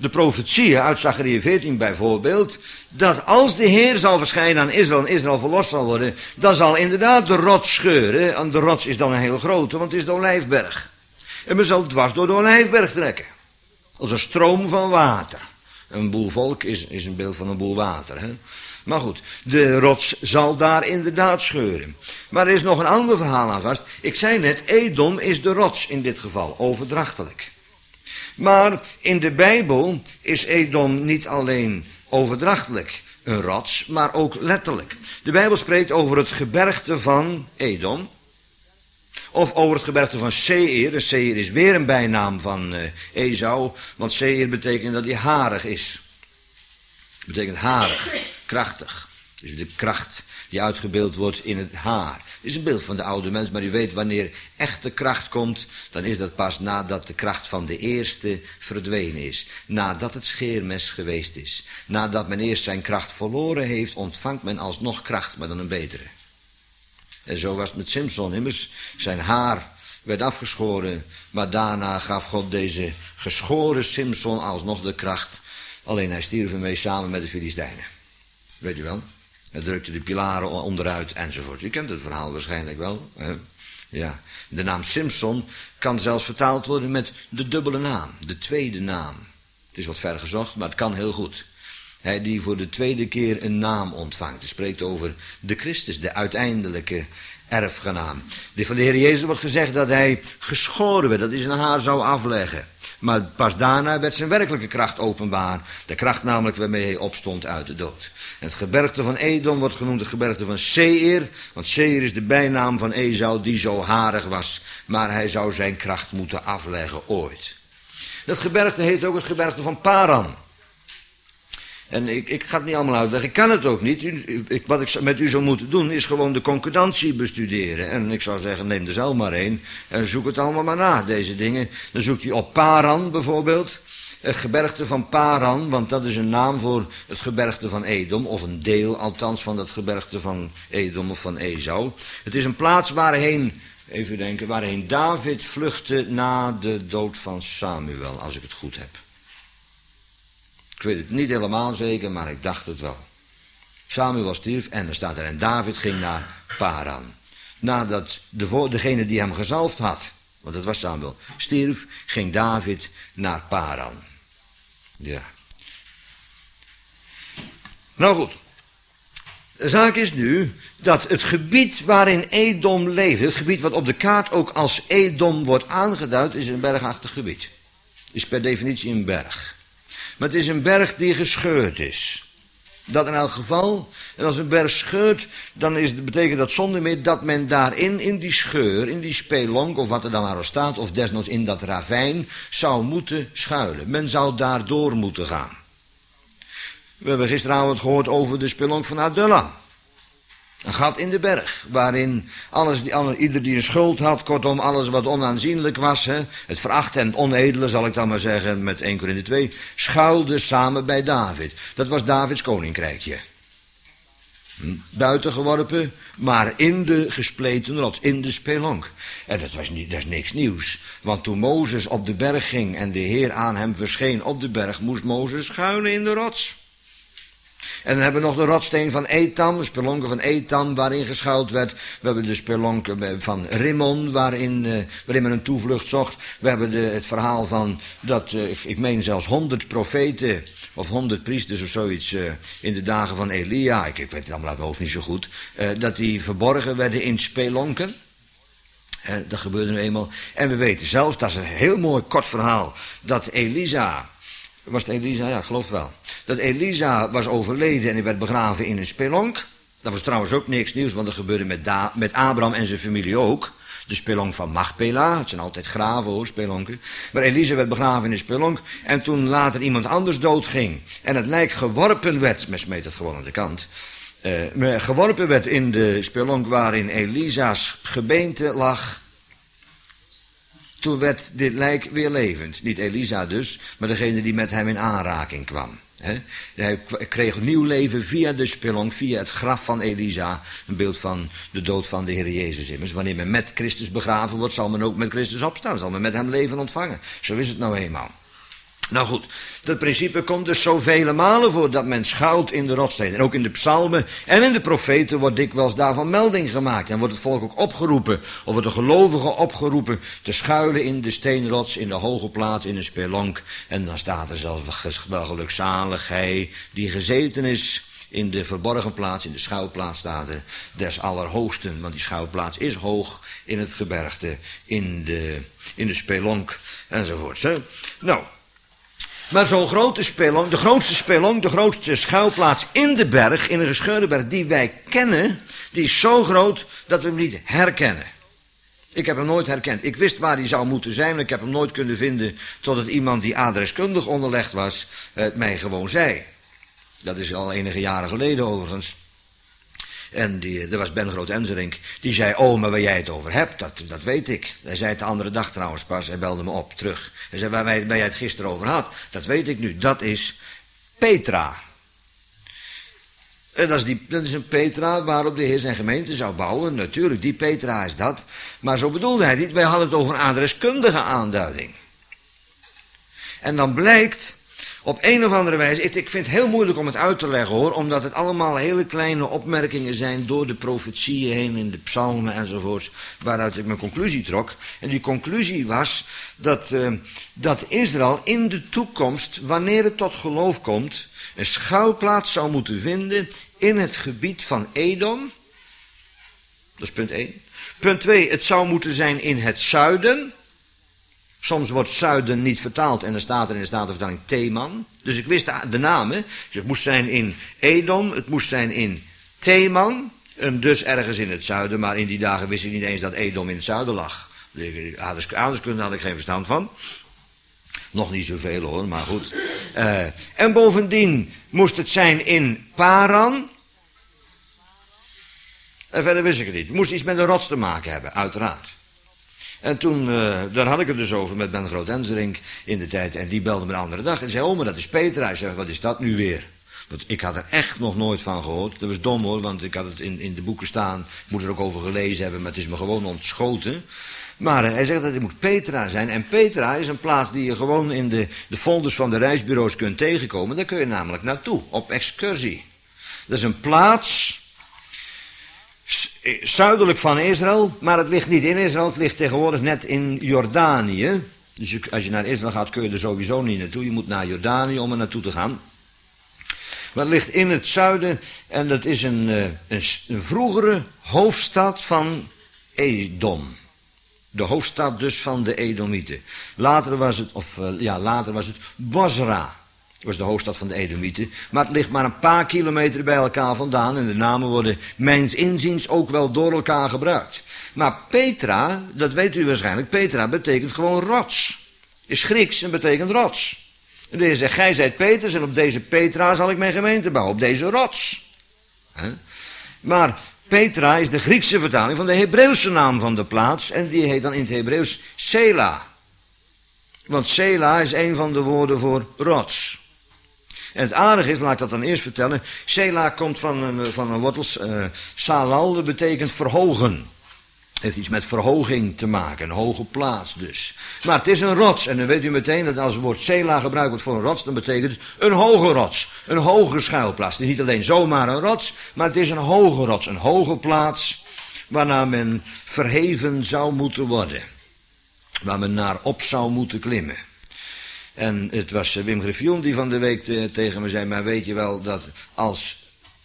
de profetieën uit Zachariah 14 bijvoorbeeld, dat als de Heer zal verschijnen aan Israël en Israël verlost zal worden, dan zal inderdaad de rots scheuren. En de rots is dan een heel grote, want het is de Olijfberg. En men zal dwars door de Olijfberg trekken. Als een stroom van water. Een boel volk is een beeld van een boel water. Hè? Maar goed, de rots zal daar inderdaad scheuren. Maar er is nog een ander verhaal aan vast. Ik zei net, Edom is de rots in dit geval, overdrachtelijk. Maar in de Bijbel is Edom niet alleen overdrachtelijk een rots, maar ook letterlijk. De Bijbel spreekt over het gebergte van Edom. Of over het gebergte van Seir. Seir is weer een bijnaam van Esau. Want Seir betekent dat hij harig is. Dat betekent harig, krachtig. Dus de kracht die uitgebeeld wordt in het haar. Het is een beeld van de oude mens, maar u weet wanneer echte kracht komt, dan is dat pas nadat de kracht van de eerste verdwenen is. Nadat het scheermes geweest is. Nadat men eerst zijn kracht verloren heeft, ontvangt men alsnog kracht, maar dan een betere. En zo was het met Simson. Immers, zijn haar werd afgeschoren, maar daarna gaf God deze geschoren Simson alsnog de kracht. Alleen hij stierf ermee samen met de Filistijnen. Weet u wel? Hij drukte de pilaren onderuit enzovoort. U kent het verhaal waarschijnlijk wel. Hè? Ja. De naam Simson kan zelfs vertaald worden met de dubbele naam. De tweede naam. Het is wat ver gezocht, maar het kan heel goed. Hij die voor de tweede keer een naam ontvangt. Het spreekt over de Christus, de uiteindelijke erfgenaam. Van de Heer Jezus wordt gezegd dat hij geschoren werd, dat hij zijn haar zou afleggen. Maar pas daarna werd zijn werkelijke kracht openbaar. De kracht namelijk waarmee hij opstond uit de dood. En het gebergte van Edom wordt genoemd het gebergte van Seir. Want Seir is de bijnaam van Esau die zo harig was. Maar hij zou zijn kracht moeten afleggen ooit. Dat gebergte heet ook het gebergte van Paran. En ik ga het niet allemaal uitleggen, ik kan het ook niet. Wat ik met u zou moeten doen is gewoon de concordantie bestuderen. En ik zou zeggen, neem er zelf maar een en zoek het allemaal maar na, deze dingen. Dan zoekt u op Paran bijvoorbeeld, het gebergte van Paran, want dat is een naam voor het gebergte van Edom, of een deel althans van het gebergte van Edom of van Esau. Het is een plaats waarheen, even denken, waarheen David vluchtte na de dood van Samuel, als ik het goed heb. Ik weet het niet helemaal zeker, maar ik dacht het wel. Samuel stierf en dan staat er, en David ging naar Paran. Nadat degene die hem gezalfd had, want dat was Samuel, stierf, ging David naar Paran. Ja. Nou goed. De zaak is nu dat het gebied waarin Edom leefde, het gebied wat op de kaart ook als Edom wordt aangeduid, is een bergachtig gebied. Is per definitie een berg. Maar het is een berg die gescheurd is. Dat in elk geval. En als een berg scheurt, dan betekent dat zonder meer dat men daarin, in die scheur, in die spelonk, of wat er dan maar al staat, of desnoods in dat ravijn, zou moeten schuilen. Men zou daardoor moeten gaan. We hebben gisteravond gehoord over de spelonk van Adullam. Een gat in de berg, waarin ieder die een schuld had, kortom alles wat onaanzienlijk was, het verachte en het onedele, zal ik dan maar zeggen, met 1 Korinthe 2, schuilde samen bij David. Dat was Davids koninkrijkje. Buiten geworpen, maar in de gespleten rots, in de spelonk. En dat is niks nieuws, want toen Mozes op de berg ging en de Heer aan hem verscheen op de berg, moest Mozes schuilen in de rots. En dan hebben we nog de rotssteen van Etam, de spelonken van Etam waarin geschuild werd. We hebben de spelonken van Rimmon waarin men een toevlucht zocht. We hebben het verhaal van, ik meen zelfs 100 profeten of 100 priesters of zoiets in de dagen van Elia. Ik weet het allemaal uit mijn hoofd niet zo goed. Dat die verborgen werden in spelonken. Dat gebeurde nu eenmaal. En we weten zelfs, dat is een heel mooi kort verhaal, dat Elisa... Was het Elisa? Ja, ik geloof wel. Dat Elisa was overleden en hij werd begraven in een spelonk. Dat was trouwens ook niks nieuws, want dat gebeurde met Abraham en zijn familie ook. De spelonk van Machpela, het zijn altijd graven hoor, spelonken. Maar Elisa werd begraven in een spelonk en toen later iemand anders doodging en het lijk geworpen werd, men smeet het gewoon aan de kant, geworpen werd in de spelonk waarin Elisa's gebeente lag. Toen werd dit lijk weer levend. Niet Elisa dus, maar degene die met hem in aanraking kwam. Hij kreeg nieuw leven via de spelonk, via het graf van Elisa. Een beeld van de dood van de Heer Jezus immers. Wanneer men met Christus begraven wordt, zal men ook met Christus opstaan. Zal men met hem leven ontvangen. Zo is het nou eenmaal. Nou goed, dat principe komt dus zo vele malen voor dat men schuilt in de rotssteen. En ook in de psalmen en in de profeten wordt dikwijls daarvan melding gemaakt. En wordt het volk ook opgeroepen, of wordt de gelovigen opgeroepen te schuilen in de steenrots, in de hoge plaats, in een spelonk. En dan staat er zelfs wel gelukzalig hij die gezeten is in de verborgen plaats, in de schuilplaats staat er, des Allerhoogsten. Want die schuilplaats is hoog in het gebergte, in de spelonk enzovoorts. Hè? Nou, maar zo'n grote spelonk, de grootste schuilplaats in de berg, in een gescheurde berg, die wij kennen, die is zo groot dat we hem niet herkennen. Ik heb hem nooit herkend. Ik wist waar hij zou moeten zijn, maar ik heb hem nooit kunnen vinden totdat iemand die adreskundig onderlegd was, het mij gewoon zei. Dat is al enige jaren geleden overigens. En dat was Ben Groot-Enserink. Die zei, oh, maar waar jij het over hebt, dat weet ik. Hij zei het de andere dag trouwens pas. Hij belde me op, terug. Hij zei, waar jij het gisteren over had, dat weet ik nu. Dat is Petra. En dat is een Petra waarop de Heer zijn gemeente zou bouwen. Natuurlijk, die Petra is dat. Maar zo bedoelde hij niet. Wij hadden het over een adreskundige aanduiding. En dan blijkt, op een of andere wijze, ik vind het heel moeilijk om het uit te leggen hoor, omdat het allemaal hele kleine opmerkingen zijn door de profetieën heen in de psalmen enzovoorts, waaruit ik mijn conclusie trok. En die conclusie was dat Israël in de toekomst, wanneer het tot geloof komt, een schuilplaats zou moeten vinden in het gebied van Edom. Dat is punt 1. Punt 2, het zou moeten zijn in het zuiden. Soms wordt zuiden niet vertaald en dan staat er in de Statenvertaling Teman. Dus ik wist de namen. Het moest zijn in Edom, het moest zijn in Teman. En dus ergens in het zuiden, maar in die dagen wist ik niet eens dat Edom in het zuiden lag. Aardrijkskunde had ik geen verstand van. Nog niet zoveel hoor, maar goed. En bovendien moest het zijn in Paran. En verder wist ik het niet. Het moest iets met een rots te maken hebben, uiteraard. En toen, daar had ik het dus over met Ben Groot-Enserink in de tijd. En die belde me de andere dag en zei, oh, maar dat is Petra. Ik zei, wat is dat nu weer? Want ik had er echt nog nooit van gehoord. Dat was dom hoor, want ik had het in de boeken staan. Ik moet er ook over gelezen hebben, maar het is me gewoon ontschoten. Maar hij zegt dat het moet Petra zijn. En Petra is een plaats die je gewoon in de folders van de reisbureaus kunt tegenkomen. Daar kun je namelijk naartoe, op excursie. Dat is een plaats zuidelijk van Israël, maar het ligt niet in Israël, het ligt tegenwoordig net in Jordanië. Dus als je naar Israël gaat kun je er sowieso niet naartoe, je moet naar Jordanië om er naartoe te gaan. Maar het ligt in het zuiden en dat is een vroegere hoofdstad van Edom. De hoofdstad dus van de Edomieten. Later was het Bosra. Dat was de hoofdstad van de Edomieten. Maar het ligt maar een paar kilometer bij elkaar vandaan. En de namen worden mijns inziens ook wel door elkaar gebruikt. Maar Petra, dat weet u waarschijnlijk. Petra betekent gewoon rots. Is Grieks en betekent rots. En de Heer zegt, gij zijt Petrus en op deze Petra zal ik mijn gemeente bouwen. Op deze rots. Maar Petra is de Griekse vertaling van de Hebreeuwse naam van de plaats. En die heet dan in het Hebreeuws Sela. Want Sela is een van de woorden voor rots. En het aardige is, laat ik dat dan eerst vertellen. Sela komt van een wortel, salal, dat betekent verhogen. Heeft iets met verhoging te maken, een hoge plaats dus. Maar het is een rots. En dan weet u meteen dat als het woord Sela gebruikt wordt voor een rots, dan betekent het een hoge rots. Een hoge schuilplaats. Het is niet alleen zomaar een rots, maar het is een hoge rots. Een hoge plaats waarnaar men verheven zou moeten worden. Waar men naar op zou moeten klimmen. En het was Wim Griffion die van de week tegen me zei, maar weet je wel dat als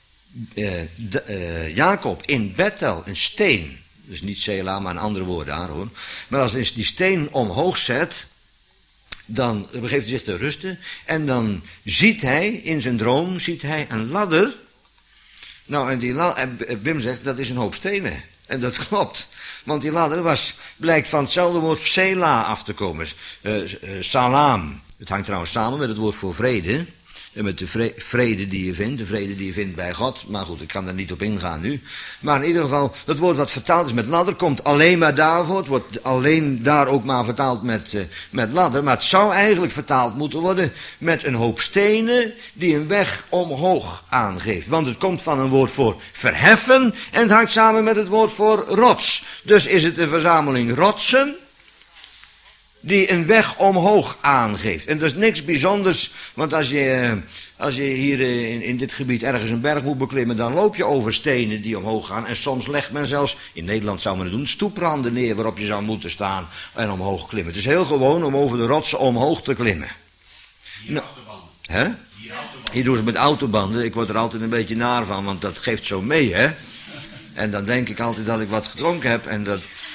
Jacob in Bethel een steen, dus niet Sela, maar een andere woord daar hoor, maar als hij die steen omhoog zet, dan begeeft hij zich te rusten en dan ziet hij in zijn droom een ladder. Nou, en Wim zegt dat is een hoop stenen. En dat klopt. Want die ladder blijkt van hetzelfde woord Sela af te komen. Salam. Het hangt trouwens samen met het woord voor vrede. En met de vrede die je vindt. De vrede die je vindt bij God. Maar goed, ik kan daar niet op ingaan nu. Maar in ieder geval, dat woord wat vertaald is met ladder komt alleen maar daarvoor. Het wordt alleen daar ook maar vertaald met ladder. Maar het zou eigenlijk vertaald moeten worden met een hoop stenen die een weg omhoog aangeeft. Want het komt van een woord voor verheffen en het hangt samen met het woord voor rots. Dus is het een verzameling rotsen. die een weg omhoog aangeeft. En dat is niks bijzonders, want als je hier in dit gebied ergens een berg moet beklimmen, dan loop je over stenen die omhoog gaan. En soms legt men zelfs, in Nederland zou men het doen, stoepranden neer waarop je zou moeten staan en omhoog klimmen. Het is heel gewoon om over de rotsen omhoog te klimmen. Hier autobanden. Hè? Hier doen ze met autobanden. Ik word er altijd een beetje naar van, want dat geeft zo mee, hè. En dan denk ik altijd dat ik wat gedronken heb en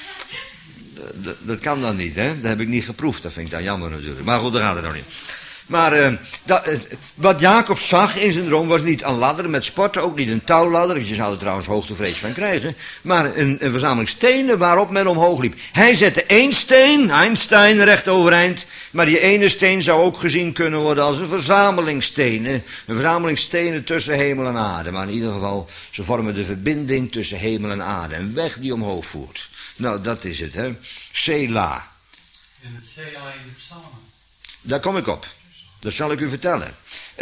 dat kan dan niet, hè. Dat heb ik niet geproefd, dat vind ik dan jammer natuurlijk. Maar goed, daar gaat het nog niet. Maar wat Jacob zag in zijn droom was niet een ladder met sporten, ook niet een touwladder, je zou er trouwens hoogtevrees van krijgen, maar een verzameling stenen waarop men omhoog liep. Hij zette één steen, Einstein, recht overeind, maar die ene steen zou ook gezien kunnen worden als een verzameling stenen tussen hemel en aarde. Maar in ieder geval, ze vormen de verbinding tussen hemel en aarde, een weg die omhoog voert. Nou, dat is het, hè. Sela. En het Sela in de psalmen. Daar kom ik op. Dat zal ik u vertellen.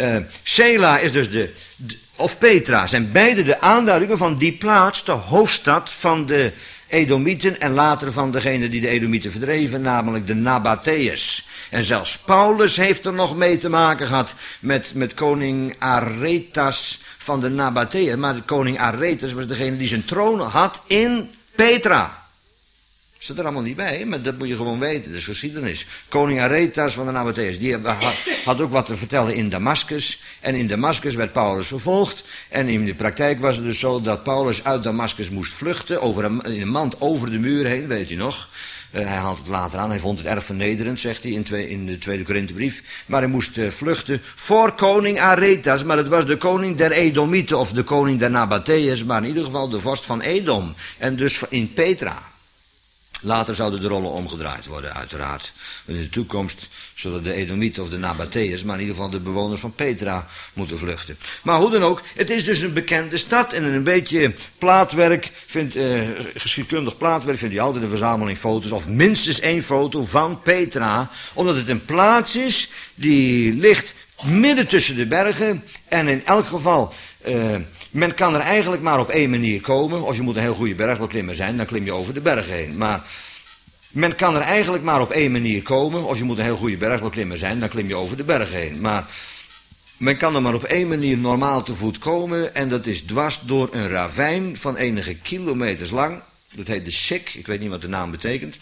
Sela is dus of Petra, zijn beide de aanduidingen van die plaats, de hoofdstad van de Edomieten en later van degene die de Edomieten verdreven, namelijk de Nabateërs. En zelfs Paulus heeft er nog mee te maken gehad met koning Aretas van de Nabateërs. Maar de koning Aretas was degene die zijn troon had in Petra. Zit er allemaal niet bij, maar dat moet je gewoon weten, dat is geschiedenis. Koning Aretas van de Nabateërs, die had ook wat te vertellen in Damascus. En in Damascus werd Paulus vervolgd. En in de praktijk was het dus zo dat Paulus uit Damascus moest vluchten, in een mand over de muur heen, weet u nog. Hij haalt het later aan, hij vond het erg vernederend, zegt hij in de tweede Korinthebrief. Maar hij moest vluchten voor koning Aretas, maar het was de koning der Edomieten of de koning der Nabateërs, maar in ieder geval de vorst van Edom. En dus in Petra. Later zouden de rollen omgedraaid worden, uiteraard. In de toekomst zullen de Edomieten of de Nabateërs, maar in ieder geval de bewoners van Petra, moeten vluchten. Maar hoe dan ook, het is dus een bekende stad. En een beetje plaatwerk, geschiedkundig plaatwerk, vindt u altijd een verzameling foto's, of minstens één foto van Petra. Omdat het een plaats is die ligt midden tussen de bergen. En in elk geval, men kan er eigenlijk maar op één manier komen. Of je moet een heel goede bergbeklimmer zijn, dan klim je over de bergen heen. Maar men kan er eigenlijk maar op één manier komen. Of je moet een heel goede bergbeklimmer zijn, dan klim je over de bergen heen. Maar men kan er maar op één manier normaal te voet komen. En dat is dwars door een ravijn van enige kilometers lang. Dat heet de Sik, ik weet niet wat de naam betekent.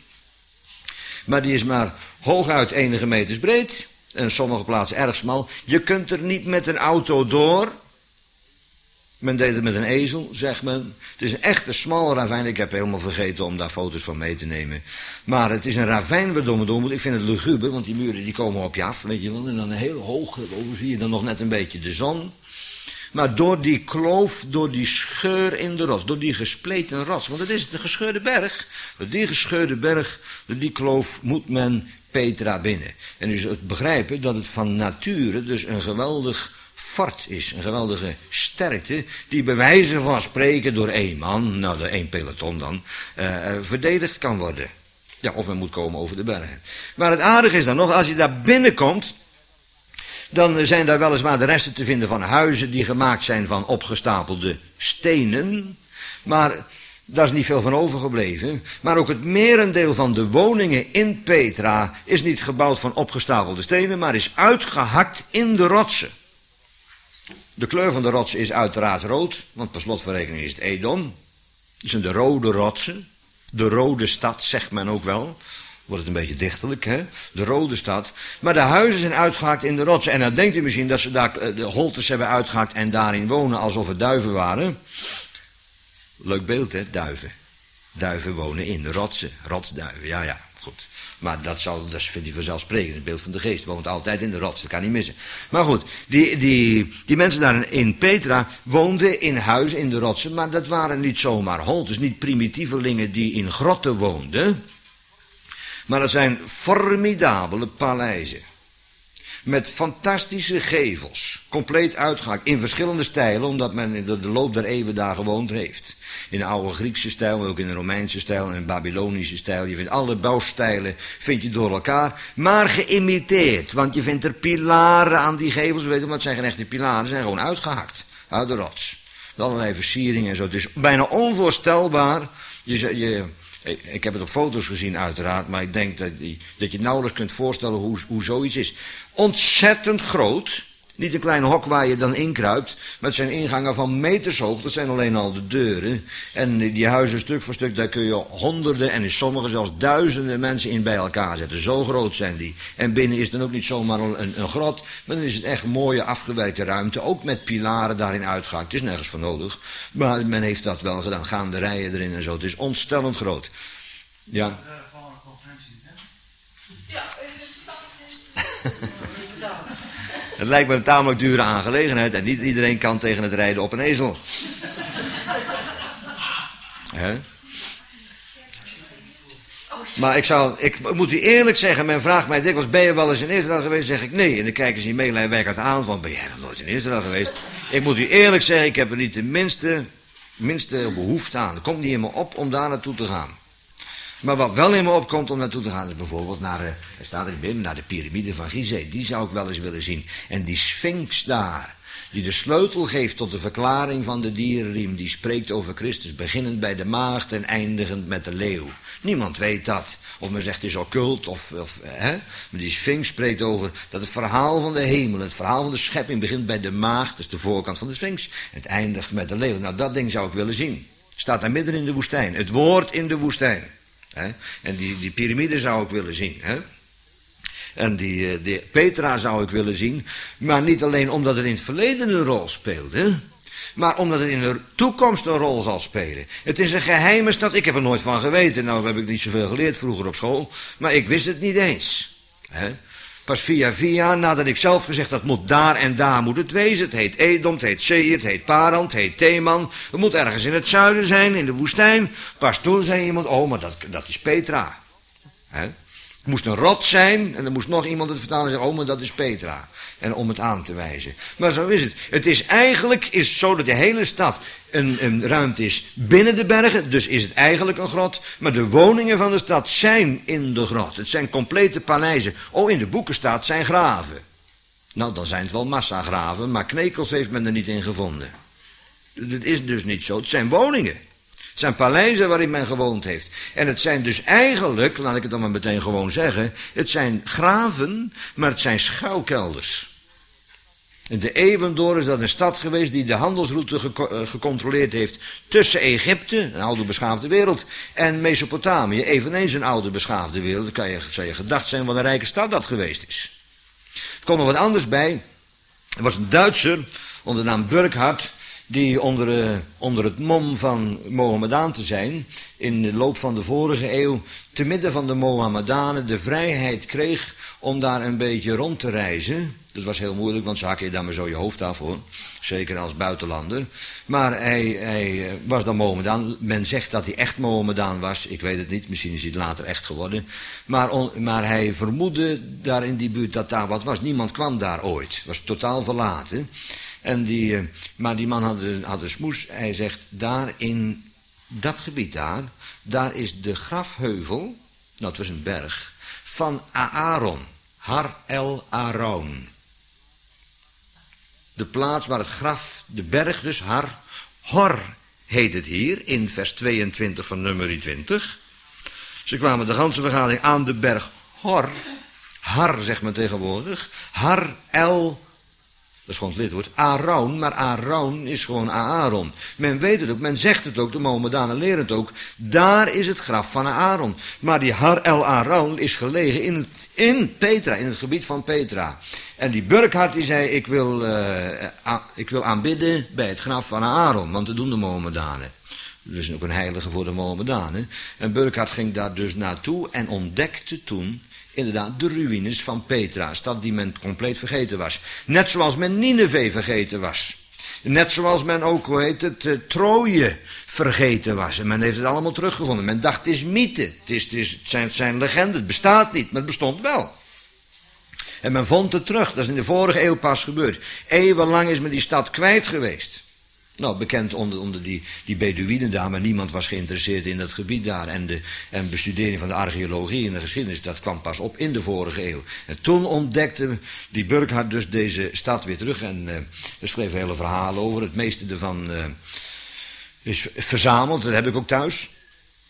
Maar die is maar hooguit enige meters breed. En sommige plaatsen erg smal. Je kunt er niet met een auto door. Men deed het met een ezel, zegt men. Het is een echte smal ravijn. Ik heb helemaal vergeten om daar foto's van mee te nemen. Maar het is een ravijn waardoor men door moet. Ik vind het luguber, want die muren die komen op je af, weet je wel. En dan heel hoog, over zie je dan nog net een beetje de zon. Maar door die kloof, door die scheur in de rots, door die gespleten rots. Want het is de gescheurde berg. Door die gescheurde berg, door die kloof moet men Petra binnen. En u zult begrijpen dat het van nature dus een geweldig fort is, een geweldige sterkte, die bij wijze van spreken door één man, nou door één peloton dan, verdedigd kan worden. Ja, of men moet komen over de bergen. Maar het aardige is dan nog, als je daar binnenkomt, dan zijn daar weliswaar de resten te vinden van huizen die gemaakt zijn van opgestapelde stenen, maar daar is niet veel van overgebleven. Maar ook het merendeel van de woningen in Petra is niet gebouwd van opgestapelde stenen, maar is uitgehakt in de rotsen. De kleur van de rotsen is uiteraard rood, want per slotverrekening is het Edom. Het zijn de rode rotsen. De rode stad, zegt men ook wel. Wordt het een beetje dichterlijk, hè? De rode stad. Maar de huizen zijn uitgehakt in de rotsen. En dan denkt u misschien dat ze daar de holtes hebben uitgehakt en daarin wonen alsof het duiven waren. Leuk beeld, hè? Duiven. Duiven wonen in de rotsen. Rotsduiven, ja, goed. Maar dat vindt u vanzelfsprekend. Het beeld van de geest woont altijd in de rots. Dat kan niet missen. Maar goed, die mensen daar in Petra woonden in huizen in de rotsen. Maar dat waren niet zomaar holtes, niet primitievelingen die in grotten woonden. Maar dat zijn formidabele paleizen. Met fantastische gevels. Compleet uitgehakt. In verschillende stijlen, omdat men in de loop der eeuwen daar gewoond heeft. In de oude Griekse stijl, maar ook in de Romeinse stijl en de Babylonische stijl. Je vindt alle bouwstijlen door elkaar, maar geïmiteerd. Want je vindt er pilaren aan die gevels, weet je, maar het zijn geen echte pilaren, ze zijn gewoon uitgehakt. Uit de rots. Met allerlei versieringen en zo. Het is bijna onvoorstelbaar. Ik heb het op foto's gezien uiteraard, maar ik denk dat je nauwelijks kunt voorstellen hoe zoiets is. Ontzettend groot. Niet een klein hok waar je dan inkruipt, maar het zijn ingangen van meters hoog. Dat zijn alleen al de deuren. En die huizen stuk voor stuk, daar kun je honderden en in sommige zelfs duizenden mensen in bij elkaar zetten. Zo groot zijn die. En binnen is dan ook niet zomaar een grot, maar dan is het echt mooie afgewerkte ruimte. Ook met pilaren daarin uitgehaakt. Het is nergens voor nodig. Maar men heeft dat wel gedaan. Gaande rijen erin en zo. Het is ontstellend groot. Ja. Het lijkt me een tamelijk dure aangelegenheid en niet iedereen kan tegen het rijden op een ezel. Maar ik moet u eerlijk zeggen, men vraagt mij dikwijls, ben je wel eens in Israël geweest? Zeg ik nee. En dan kijken ze je meelijwekkend aan, van ben jij nog nooit in Israël geweest? Ik moet u eerlijk zeggen, ik heb er niet de minste behoefte aan. Het komt niet in me op om daar naartoe te gaan. Maar wat wel in me opkomt om naartoe te gaan is bijvoorbeeld naar de piramide van Gizeh. Die zou ik wel eens willen zien. En die Sphinx daar, die de sleutel geeft tot de verklaring van de dierenriem, die spreekt over Christus, beginnend bij de maagd en eindigend met de leeuw. Niemand weet dat. Of men zegt het is occult, maar die Sphinx spreekt over dat het verhaal van de hemel, het verhaal van de schepping begint bij de maagd, dat is de voorkant van de Sphinx. Het eindigt met de leeuw. Nou, dat ding zou ik willen zien. Staat daar midden in de woestijn. Het woord in de woestijn. En die piramide zou ik willen zien. En die Petra zou ik willen zien. Maar niet alleen omdat het in het verleden een rol speelde, maar omdat het in de toekomst een rol zal spelen. Het is een geheime stad. Ik heb er nooit van geweten. Nou heb ik niet zoveel geleerd vroeger op school. Maar ik wist het niet eens. Pas via, nadat ik zelf gezegd dat moet daar en daar moet het wezen. Het heet Edom, het heet Seir, het heet Paran, het heet Teman. Het moet ergens in het zuiden zijn, in de woestijn. Pas toen zei iemand, oh, maar dat is Petra. Het moest een rot zijn en dan moest nog iemand het vertalen en zeggen, oh, maar dat is Petra. En om het aan te wijzen. Maar zo is het. Het is eigenlijk zo dat de hele stad een ruimte is binnen de bergen. Dus is het eigenlijk een grot. Maar de woningen van de stad zijn in de grot. Het zijn complete paleizen. Oh, in de boeken staat zijn graven. Nou, dan zijn het wel massagraven. Maar knekels heeft men er niet in gevonden. Dat is dus niet zo. Het zijn woningen. Het zijn paleizen waarin men gewoond heeft. En het zijn dus eigenlijk, laat ik het dan maar meteen gewoon zeggen, het zijn graven, maar het zijn schuilkelders. In de eeuwen door is dat een stad geweest die de handelsroute gecontroleerd heeft tussen Egypte, een oude beschaafde wereld, en Mesopotamië, eveneens een oude beschaafde wereld. Dan zou je gedacht zijn wat een rijke stad dat geweest is. Er komt nog wat anders bij. Er was een Duitser onder de naam Burckhardt, die onder het mom van Mohammedaan te zijn, in de loop van de vorige eeuw, te midden van de Mohammedanen de vrijheid kreeg om daar een beetje rond te reizen. Dat was heel moeilijk, want ze hakken je daar maar zo je hoofd af, hoor. Zeker als buitenlander. Maar hij was dan Mohammedaan. Men zegt dat hij echt Mohammedaan was. Ik weet het niet, misschien is hij het later echt geworden. Maar hij vermoedde daar in die buurt dat daar wat was. Niemand kwam daar ooit. Het was totaal verlaten. Maar die man had een smoes. Hij zegt, daar in dat gebied daar is de grafheuvel, nou het was een berg, van Aaron, Har El Aaron. De plaats waar het graf, de berg dus, Hor heet het hier, in vers 22 van nummer 20. Ze kwamen de ganse vergadering aan de berg Hor, Har zegt men tegenwoordig, Har El dat is gewoon het lidwoord, Aaron, maar Aaron is gewoon Aaron. Men weet het ook, men zegt het ook, de Mohammedanen leren het ook. Daar is het graf van Aaron. Maar die Har El Aaron is gelegen in Petra, in het gebied van Petra. En die Burckhardt die zei, ik wil aanbidden bij het graf van Aaron, want dat doen de Mohammedanen. Dat is ook een heilige voor de Mohammedanen. En Burckhardt ging daar dus naartoe en ontdekte toen inderdaad de ruïnes van Petra, een stad die men compleet vergeten was. Net zoals men Nineve vergeten was. Net zoals men ook, Troje vergeten was. En men heeft het allemaal teruggevonden. Men dacht, het is mythe, het zijn legenden, het bestaat niet, maar het bestond wel. En men vond het terug, dat is in de vorige eeuw pas gebeurd. Eeuwenlang is men die stad kwijt geweest. Nou, bekend onder die Beduïnen daar, maar niemand was geïnteresseerd in dat gebied daar. En bestudering van de archeologie en de geschiedenis, dat kwam pas op in de vorige eeuw. En toen ontdekte die Burckhardt dus deze stad weer terug. En er schreef hele verhalen over. Het meeste ervan is verzameld, dat heb ik ook thuis.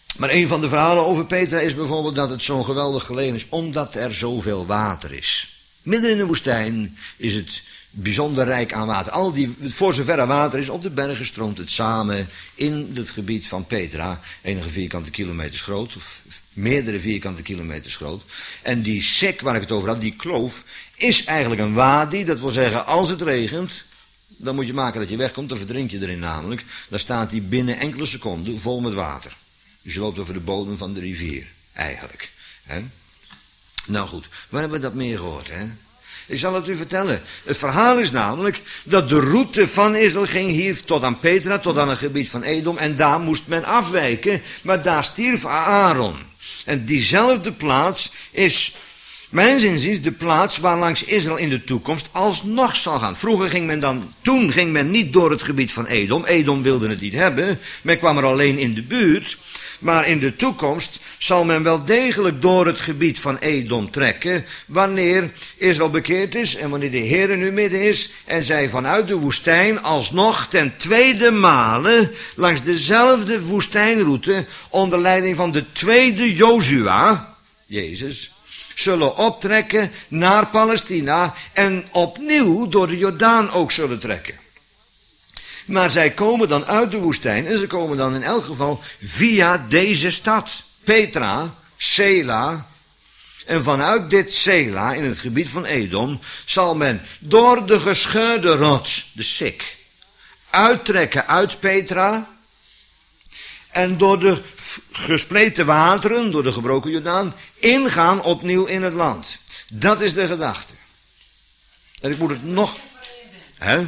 Maar een van de verhalen over Petra is bijvoorbeeld dat het zo'n geweldig gelegen is, omdat er zoveel water is. Midden in de woestijn is het bijzonder rijk aan water. Voor zover er water is, op de bergen stroomt het samen in het gebied van Petra. Enige vierkante kilometers groot, of meerdere vierkante kilometers groot. En die sek waar ik het over had, die kloof, is eigenlijk een wadi. Dat wil zeggen, als het regent, dan moet je maken dat je wegkomt, dan verdrink je erin namelijk. Dan staat die binnen enkele seconden vol met water. Dus je loopt over de bodem van de rivier, eigenlijk. Hè? Nou goed, waar hebben we dat meer gehoord, hè? Ik zal het u vertellen. Het verhaal is namelijk dat de route van Israël ging hier tot aan Petra, tot aan het gebied van Edom. En daar moest men afwijken, maar daar stierf Aaron. En diezelfde plaats is, mijns inziens, de plaats waar langs Israël in de toekomst alsnog zal gaan. Toen ging men niet door het gebied van Edom. Edom wilde het niet hebben. Men kwam er alleen in de buurt. Maar in de toekomst zal men wel degelijk door het gebied van Edom trekken, wanneer Israël bekeerd is en wanneer de Heer in uw midden is en zij vanuit de woestijn alsnog ten tweede male langs dezelfde woestijnroute onder leiding van de tweede Jozua, Jezus, zullen optrekken naar Palestina en opnieuw door de Jordaan ook zullen trekken. Maar zij komen dan uit de woestijn en ze komen dan in elk geval via deze stad. Petra, Sela. En vanuit dit Sela, in het gebied van Edom, zal men door de gescheurde rots, de sik, uittrekken uit Petra. En door de gespleten wateren, door de gebroken Jordaan, ingaan opnieuw in het land. Dat is de gedachte. En ik moet het nog... Hè?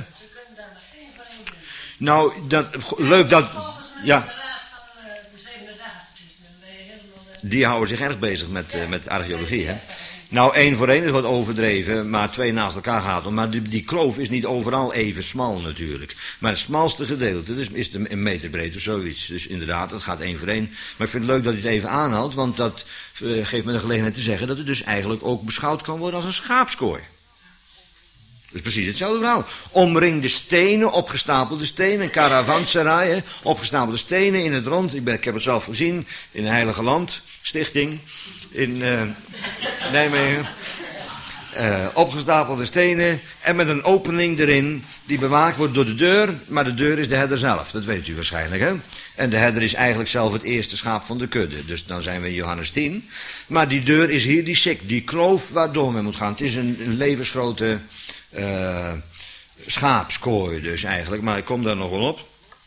Nou, leuk dat... Ja. Die houden zich erg bezig met archeologie, hè. Nou, 1 voor 1 is wat overdreven, maar 2 naast elkaar gaat om. Maar die kloof is niet overal even smal natuurlijk. Maar het smalste gedeelte is een meter breed of zoiets. Dus inderdaad, het gaat 1 voor 1. Maar ik vind het leuk dat u het even aanhaalt, want dat geeft me de gelegenheid te zeggen dat het dus eigenlijk ook beschouwd kan worden als een schaapskooi. Dat is precies hetzelfde verhaal. Omringde stenen, opgestapelde stenen, caravanserai, opgestapelde stenen in het rond. Ik heb het zelf gezien in de Heilige Land Stichting in Nijmegen. Opgestapelde stenen en met een opening erin die bewaakt wordt door de deur. Maar de deur is de herder zelf, dat weet u waarschijnlijk, hè. En de herder is eigenlijk zelf het eerste schaap van de kudde. Dus dan zijn we in Johannes 10. Maar die deur is hier die sik, die kloof waardoor men moet gaan. Het is een levensgrote... schaapskooi dus eigenlijk, maar ik kom daar nog wel op.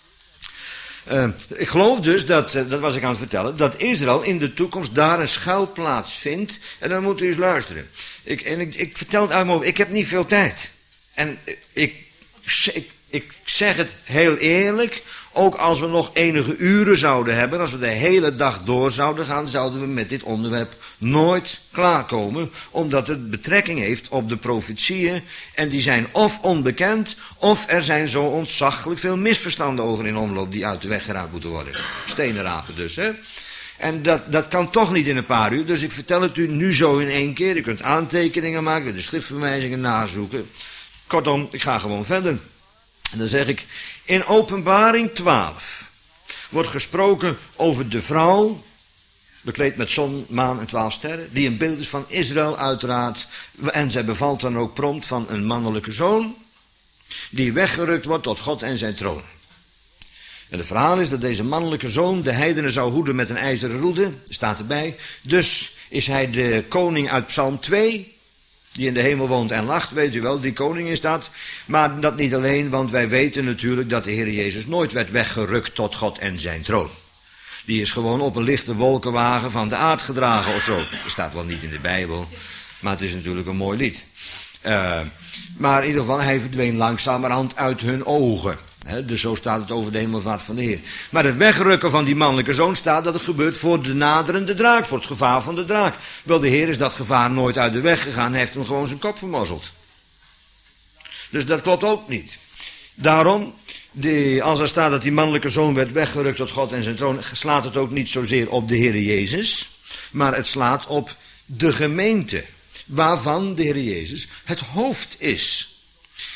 Ik geloof dus, dat was ik aan het vertellen, dat Israël in de toekomst daar een schuilplaats vindt. En dan moet u eens luisteren. Ik vertel het uit mijn hoofd, ik heb niet veel tijd. En ik zeg het heel eerlijk, ook als we nog enige uren zouden hebben, als we de hele dag door zouden gaan, zouden we met dit onderwerp nooit klaarkomen, omdat het betrekking heeft op de profetieën en die zijn of onbekend, of er zijn zo ontzaglijk veel misverstanden over in omloop die uit de weg geraakt moeten worden. Stenenrapen dus, hè. En dat kan toch niet in een paar uur, dus ik vertel het u nu zo in 1 keer. U kunt aantekeningen maken, de schriftverwijzingen nazoeken. Kortom, ik ga gewoon verder. En dan zeg ik, in Openbaring 12 wordt gesproken over de vrouw, bekleed met zon, maan en 12 sterren, die een beeld is van Israël uiteraard. En zij bevalt dan ook prompt van een mannelijke zoon, die weggerukt wordt tot God en zijn troon. En het verhaal is dat deze mannelijke zoon de heidenen zou hoeden met een ijzeren roede, staat erbij. Dus is hij de koning uit Psalm 2, die in de hemel woont en lacht, weet u wel, die koning is dat. Maar dat niet alleen, want wij weten natuurlijk dat de Heer Jezus nooit werd weggerukt tot God en zijn troon. Die is gewoon op een lichte wolkenwagen van de aard gedragen of zo. Dat staat wel niet in de Bijbel, maar het is natuurlijk een mooi lied. Maar in ieder geval, hij verdween langzamerhand uit hun ogen. Dus zo staat het over de hemelvaart van de Heer. Maar het wegrukken van die mannelijke zoon staat dat het gebeurt voor de naderende draak, voor het gevaar van de draak. Wel, de Heer is dat gevaar nooit uit de weg gegaan, hij heeft hem gewoon zijn kop vermozzeld. Dus dat klopt ook niet. Daarom, als er staat dat die mannelijke zoon werd weggerukt tot God en zijn troon, slaat het ook niet zozeer op de Heer Jezus, maar het slaat op de gemeente, waarvan de Heer Jezus het hoofd is.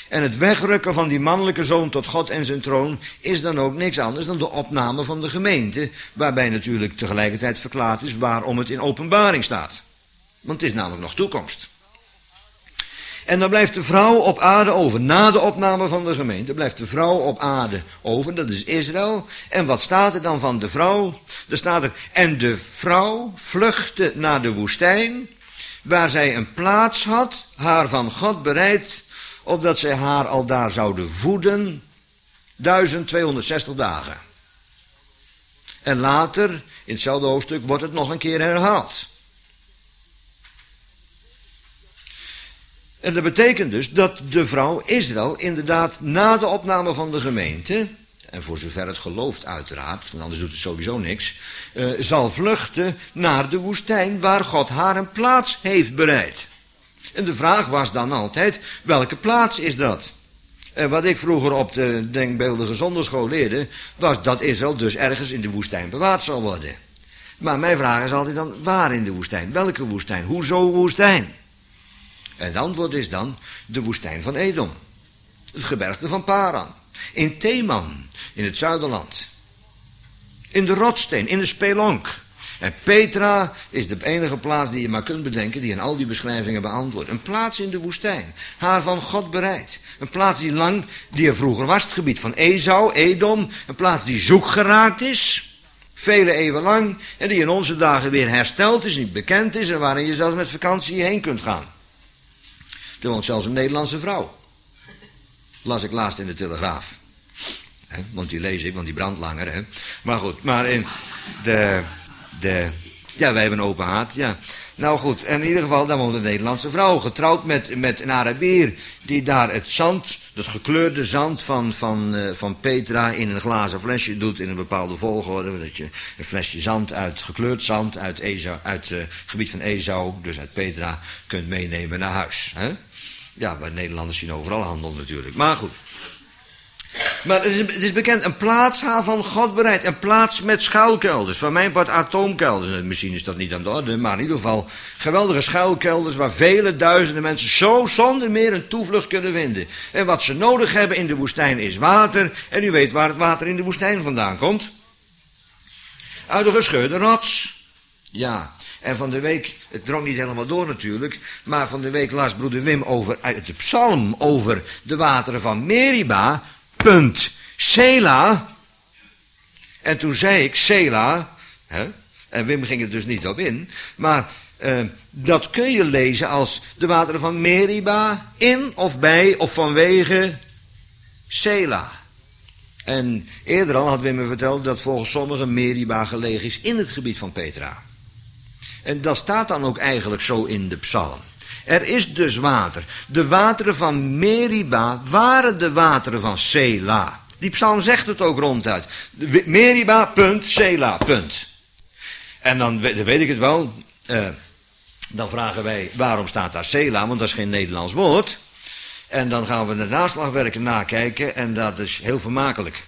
En het wegrukken van die mannelijke zoon tot God en zijn troon is dan ook niks anders dan de opname van de gemeente, waarbij natuurlijk tegelijkertijd verklaard is waarom het in openbaring staat. Want het is namelijk nog toekomst. En dan blijft de vrouw op aarde over. Na de opname van de gemeente blijft de vrouw op aarde over. Dat is Israël. En wat staat er dan van de vrouw? Er staat er, en de vrouw vluchtte naar de woestijn, waar zij een plaats had, haar van God bereid, opdat zij haar aldaar zouden voeden 1260 dagen. En later, in hetzelfde hoofdstuk, wordt het nog een keer herhaald. En dat betekent dus dat de vrouw Israël inderdaad na de opname van de gemeente, en voor zover het gelooft uiteraard, want anders doet het sowieso niks, zal vluchten naar de woestijn waar God haar een plaats heeft bereid. En de vraag was dan altijd, welke plaats is dat? En wat ik vroeger op de denkbeeldige zonderschool leerde, was dat Israël dus ergens in de woestijn bewaard zal worden. Maar mijn vraag is altijd dan, waar in de woestijn? Welke woestijn? Hoezo woestijn? En het antwoord is dan de woestijn van Edom. Het gebergte van Paran. In Teman, in het zuiderland. In de rotsteen, in de spelonk. En Petra is de enige plaats die je maar kunt bedenken, die in al die beschrijvingen beantwoordt. Een plaats in de woestijn, haar van God bereid. Een plaats die er vroeger was, het gebied van Esau, Edom. Een plaats die zoek geraakt is, vele eeuwen lang. En die in onze dagen weer hersteld is, niet bekend is en waarin je zelfs met vakantie heen kunt gaan. Er woont zelfs een Nederlandse vrouw. Las ik laatst in de Telegraaf. Want die lees ik, want die brandt langer. Hè. Maar goed, maar in ja, wij hebben een open haard, ja. Nou goed, en in ieder geval, daar woont een Nederlandse vrouw. Getrouwd met een Arabier die daar het zand, het gekleurde zand van Petra in een glazen flesje doet in een bepaalde volgorde. Dat je een flesje zand gekleurd zand uit het gebied van Esau, dus uit Petra, kunt meenemen naar huis. Hè? Ja, bij Nederlanders zien overal handel natuurlijk. Maar goed. Maar het is bekend, een plaats haar van God bereid. Een plaats met schuilkelders. Van mijn part atoomkelders. Misschien is dat niet aan de orde, maar in ieder geval geweldige schuilkelders waar vele duizenden mensen zo zonder meer een toevlucht kunnen vinden. En wat ze nodig hebben in de woestijn is water. En u weet waar het water in de woestijn vandaan komt. Uit de gescheurde rots. Ja. En van de week, het drong niet helemaal door natuurlijk, maar van de week las broeder Wim uit de psalm over de wateren van Meriba, Sela. En toen zei ik Sela, hè, en Wim ging er dus niet op in, maar dat kun je lezen als de wateren van Meriba in of bij of vanwege Sela. En eerder al had Wim me verteld dat volgens sommigen Meriba gelegen is in het gebied van Petra. En dat staat dan ook eigenlijk zo in de psalm. Er is dus water. De wateren van Meriba waren de wateren van Sela. Die psalm zegt het ook ronduit. Meriba, punt, Sela, punt. En dan weet ik het wel. Dan vragen wij, waarom staat daar Sela? Want dat is geen Nederlands woord. En dan gaan we de naslagwerken nakijken en dat is heel vermakelijk.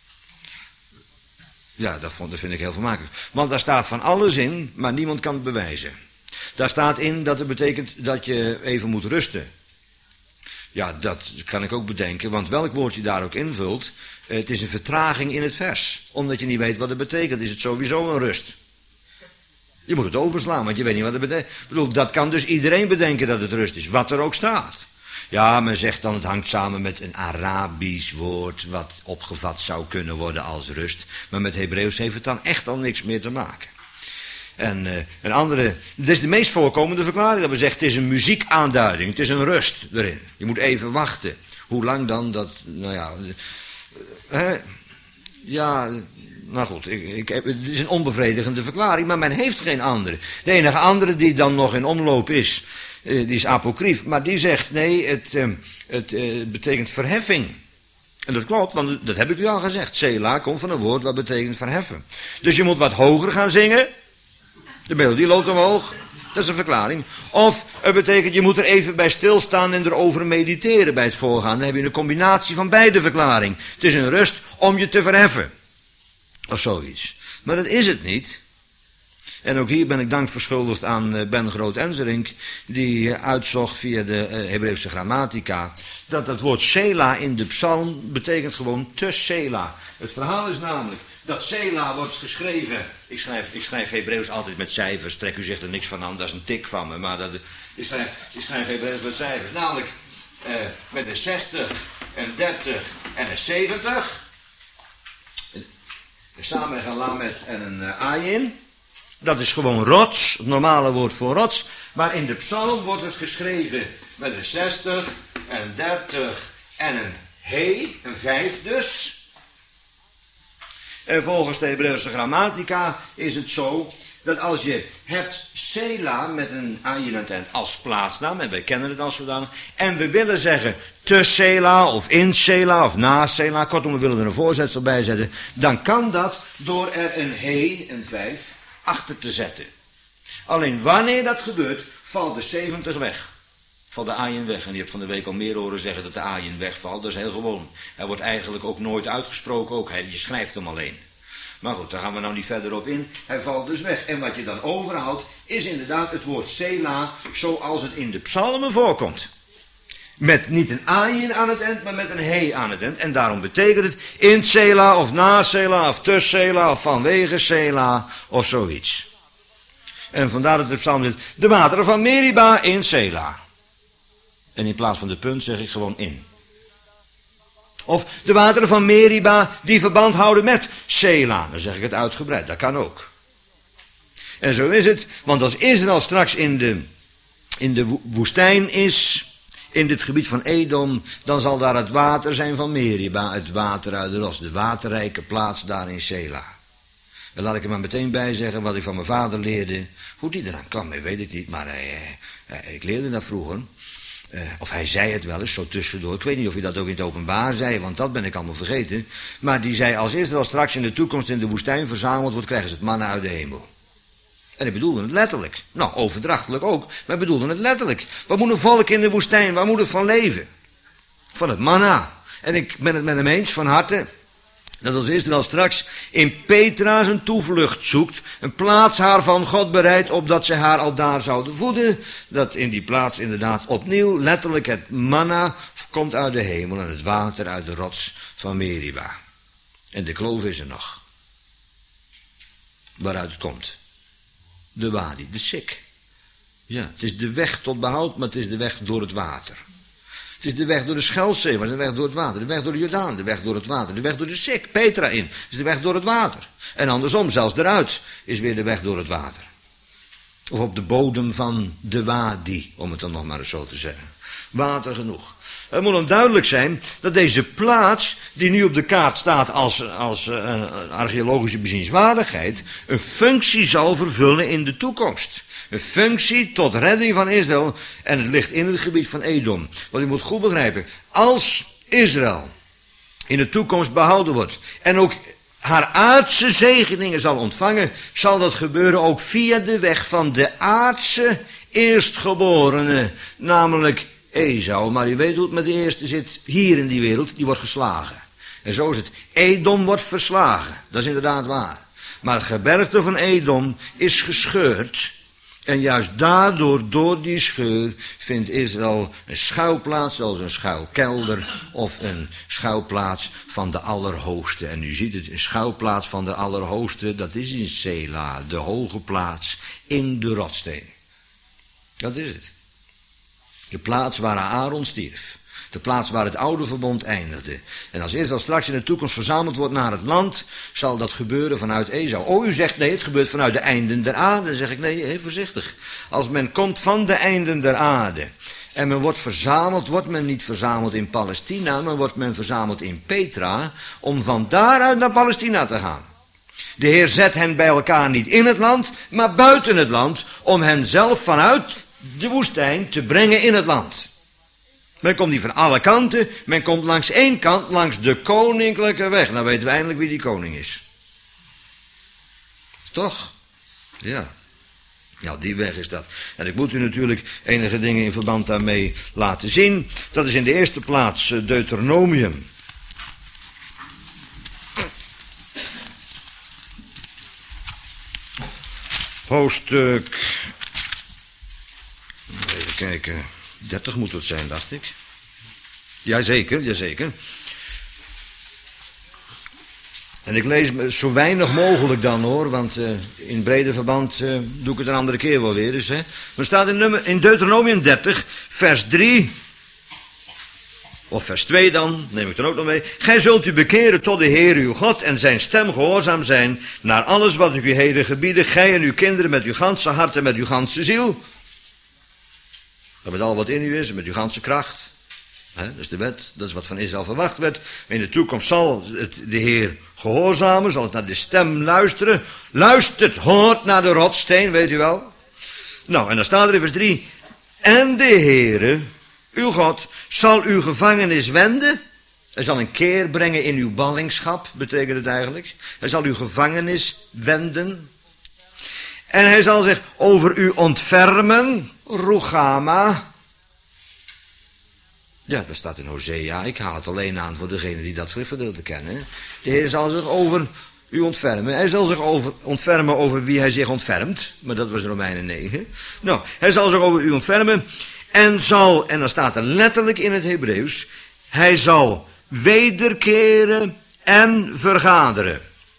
Ja, dat vind ik heel vermakelijk. Want daar staat van alles in, maar niemand kan het bewijzen. Daar staat in dat het betekent dat je even moet rusten. Ja, dat kan ik ook bedenken, want welk woord je daar ook invult, het is een vertraging in het vers. Omdat je niet weet wat het betekent, is het sowieso een rust. Je moet het overslaan, want je weet niet wat het betekent. Ik bedoel, dat kan dus iedereen bedenken dat het rust is, wat er ook staat. Ja, men zegt dan het hangt samen met een Arabisch woord wat opgevat zou kunnen worden als rust. Maar met Hebreeuws heeft het dan echt al niks meer te maken. En een andere, dit is de meest voorkomende verklaring dat we zeggen, het is een muziekaanduiding, het is een rust erin. Je moet even wachten. Hoe lang dan dat, nou ja, ja, nou goed, het is een onbevredigende verklaring, maar men heeft geen andere. De enige andere die dan nog in omloop is, die is apocrief, maar die zegt, nee, het betekent verheffing. En dat klopt, want dat heb ik u al gezegd. Sela komt van een woord wat betekent verheffen. Dus je moet wat hoger gaan zingen. De melodie loopt omhoog. Dat is een verklaring. Of het betekent, je moet er even bij stilstaan en erover mediteren bij het voorgaan. Dan heb je een combinatie van beide verklaringen. Het is een rust om je te verheffen. Of zoiets. Maar dat is het niet. En ook hier ben ik dank verschuldigd aan Ben Groot-Enserink, die uitzocht via de Hebreeuwse grammatica, dat het woord Sela in de psalm betekent gewoon te Sela. Het verhaal is namelijk dat Sela wordt geschreven. Ik schrijf Hebreeuws altijd met cijfers, trek u zich er niks van aan, dat is een tik van me, maar ik schrijf Hebreeuws met cijfers. Namelijk met een 60, een 30 en een 70. Samen een lamet en een ayin. Dat is gewoon rots, het normale woord voor rots. Maar in de psalm wordt het geschreven met een 60, een 30 en een he, een 5 dus. En volgens de Hebreeuwse grammatica is het zo dat als je hebt Sela met een ayin aan het eind als plaatsnaam, en wij kennen het als zodanig, en we willen zeggen te Sela of in Sela of na Sela, kortom we willen er een voorzetsel bij zetten, dan kan dat door er een he, een 5, achter te zetten. Alleen wanneer dat gebeurt, valt de 70 weg. Valt de ayin weg. En je hebt van de week al meer horen zeggen dat de ayin wegvalt. Dat is heel gewoon. Hij wordt eigenlijk ook nooit uitgesproken. Ook. Je schrijft hem alleen. Maar goed, daar gaan we nou niet verder op in. Hij valt dus weg. En wat je dan overhoudt, is inderdaad het woord Sela, zoals het in de psalmen voorkomt. Met niet een ayin aan het eind, maar met een he aan het eind. En daarom betekent het in Sela of na Sela of te Sela of vanwege Sela of zoiets. En vandaar dat het psalm zit, de wateren van Meriba in Sela. En in plaats van de punt zeg ik gewoon in. Of de wateren van Meriba die verband houden met Sela. Dan zeg ik het uitgebreid, dat kan ook. En zo is het, want als Israël straks in de woestijn is, in dit gebied van Edom, dan zal daar het water zijn van Meriba, het water uit de rots, de waterrijke plaats daar in Sela. En laat ik er maar meteen bij zeggen wat ik van mijn vader leerde. Hoe die eraan kwam, weet ik niet, maar ik leerde dat vroeger. Of hij zei het wel eens, zo tussendoor. Ik weet niet of hij dat ook in het openbaar zei, want dat ben ik allemaal vergeten. Maar die zei, als Israël straks in de toekomst in de woestijn verzameld wordt, krijgen ze het manna uit de hemel. En ik bedoelde het letterlijk. Nou, overdrachtelijk ook, maar ik bedoelde het letterlijk. Wat moet een volk in de woestijn, waar moet het van leven? Van het manna. En ik ben het met hem eens van harte, dat als Israël straks in Petra zijn toevlucht zoekt, een plaats haar van God bereidt, opdat ze haar al daar zouden voeden, dat in die plaats inderdaad opnieuw letterlijk het manna komt uit de hemel en het water uit de rots van Meriba. En de kloof is er nog. Waaruit het komt. De wadi, de sik. Ja, het is de weg tot behoud, maar het is de weg door het water. Het is de weg door de Scheldzee, maar het is de weg door het water. De weg door de Jordaan, de weg door het water. De weg door de Sik, Petra in, is de weg door het water. En andersom, zelfs eruit, is weer de weg door het water. Of op de bodem van de wadi, om het dan nog maar eens zo te zeggen. Water genoeg. Het moet dan duidelijk zijn dat deze plaats, die nu op de kaart staat als archeologische bezienswaardigheid, een functie zal vervullen in de toekomst. Een functie tot redding van Israël. En het ligt in het gebied van Edom. Want u moet goed begrijpen. Als Israël in de toekomst behouden wordt. En ook haar aardse zegeningen zal ontvangen. Zal dat gebeuren ook via de weg van de aardse eerstgeborene. Namelijk Esau. Maar u weet hoe het met de eerste zit hier in die wereld. Die wordt geslagen. En zo is het. Edom wordt verslagen. Dat is inderdaad waar. Maar het gebergte van Edom is gescheurd. En juist daardoor, door die scheur, vindt Israël een schuilplaats, zoals een schuilkelder of een schuilplaats van de Allerhoogste. En u ziet het, een schuilplaats van de Allerhoogste, dat is in Sela, de hoge plaats in de rotsteen. Dat is het. De plaats waar Aaron stierf. De plaats waar het oude verbond eindigde. En als Israël straks in de toekomst verzameld wordt naar het land, zal dat gebeuren vanuit Esau. Oh, u zegt nee, het gebeurt vanuit de einden der aarde. Dan zeg ik nee, heel voorzichtig. Als men komt van de einden der aarde en men wordt verzameld, wordt men niet verzameld in Palestina, maar wordt men verzameld in Petra, om van daaruit naar Palestina te gaan. De Heer zet hen bij elkaar niet in het land, maar buiten het land, om hen zelf vanuit de woestijn te brengen in het land. Men komt niet van alle kanten, men komt langs één kant, langs de koninklijke weg. Nou weten we eindelijk wie die koning is. Toch? Ja. Nou, die weg is dat. En ik moet u natuurlijk enige dingen in verband daarmee laten zien. Dat is in de eerste plaats Deuteronomium. hoofdstuk, even kijken, 30 moet het zijn, dacht ik. Jazeker. En ik lees zo weinig mogelijk dan hoor, want in brede verband doe ik het een andere keer wel weer eens. Hè. Er staat in Deuteronomium 30, vers 3, of vers 2 dan, neem ik er ook nog mee. Gij zult u bekeren tot de Heer uw God en zijn stem gehoorzaam zijn naar alles wat ik u heden gebiede, gij en uw kinderen met uw ganse hart en met uw ganse ziel. Dat met al wat in u is, met uw ganse kracht. Dat is de wet, dat is wat van Israël verwacht werd. In de toekomst zal het de Heer gehoorzamen, zal het naar de stem luisteren. Luistert, hoort naar de rotssteen, weet u wel. Nou, en dan staat er in vers 3. En de Heere, uw God, zal uw gevangenis wenden. Hij zal een keer brengen in uw ballingschap, betekent het eigenlijk. Hij zal uw gevangenis wenden. En hij zal zich over u ontfermen, Rugama. Ja, dat staat in Hosea. Ik haal het alleen aan voor degenen die dat schriftgedeelte kennen. De Heer zal zich over u ontfermen. Hij zal zich ontfermen over wie hij zich ontfermt. Maar dat was Romeinen 9. Nou, hij zal zich over u ontfermen. En dan staat er letterlijk in het Hebreeuws. Hij zal wederkeren en vergaderen.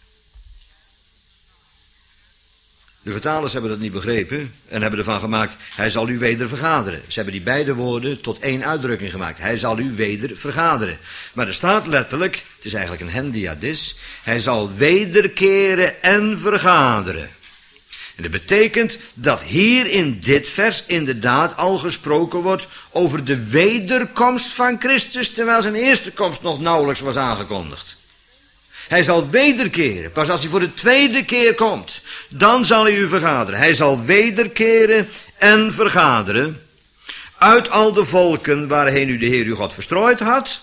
De vertalers hebben dat niet begrepen en hebben ervan gemaakt, hij zal u weder vergaderen. Ze hebben die beide woorden tot één uitdrukking gemaakt. Hij zal u weder vergaderen. Maar er staat letterlijk, het is eigenlijk een hendiadis, hij zal wederkeren en vergaderen. En dat betekent dat hier in dit vers inderdaad al gesproken wordt over de wederkomst van Christus, terwijl zijn eerste komst nog nauwelijks was aangekondigd. Hij zal wederkeren. Pas als hij voor de tweede keer komt, dan zal hij u vergaderen. Hij zal wederkeren en vergaderen uit al de volken waarheen u de Heer uw God verstrooid had.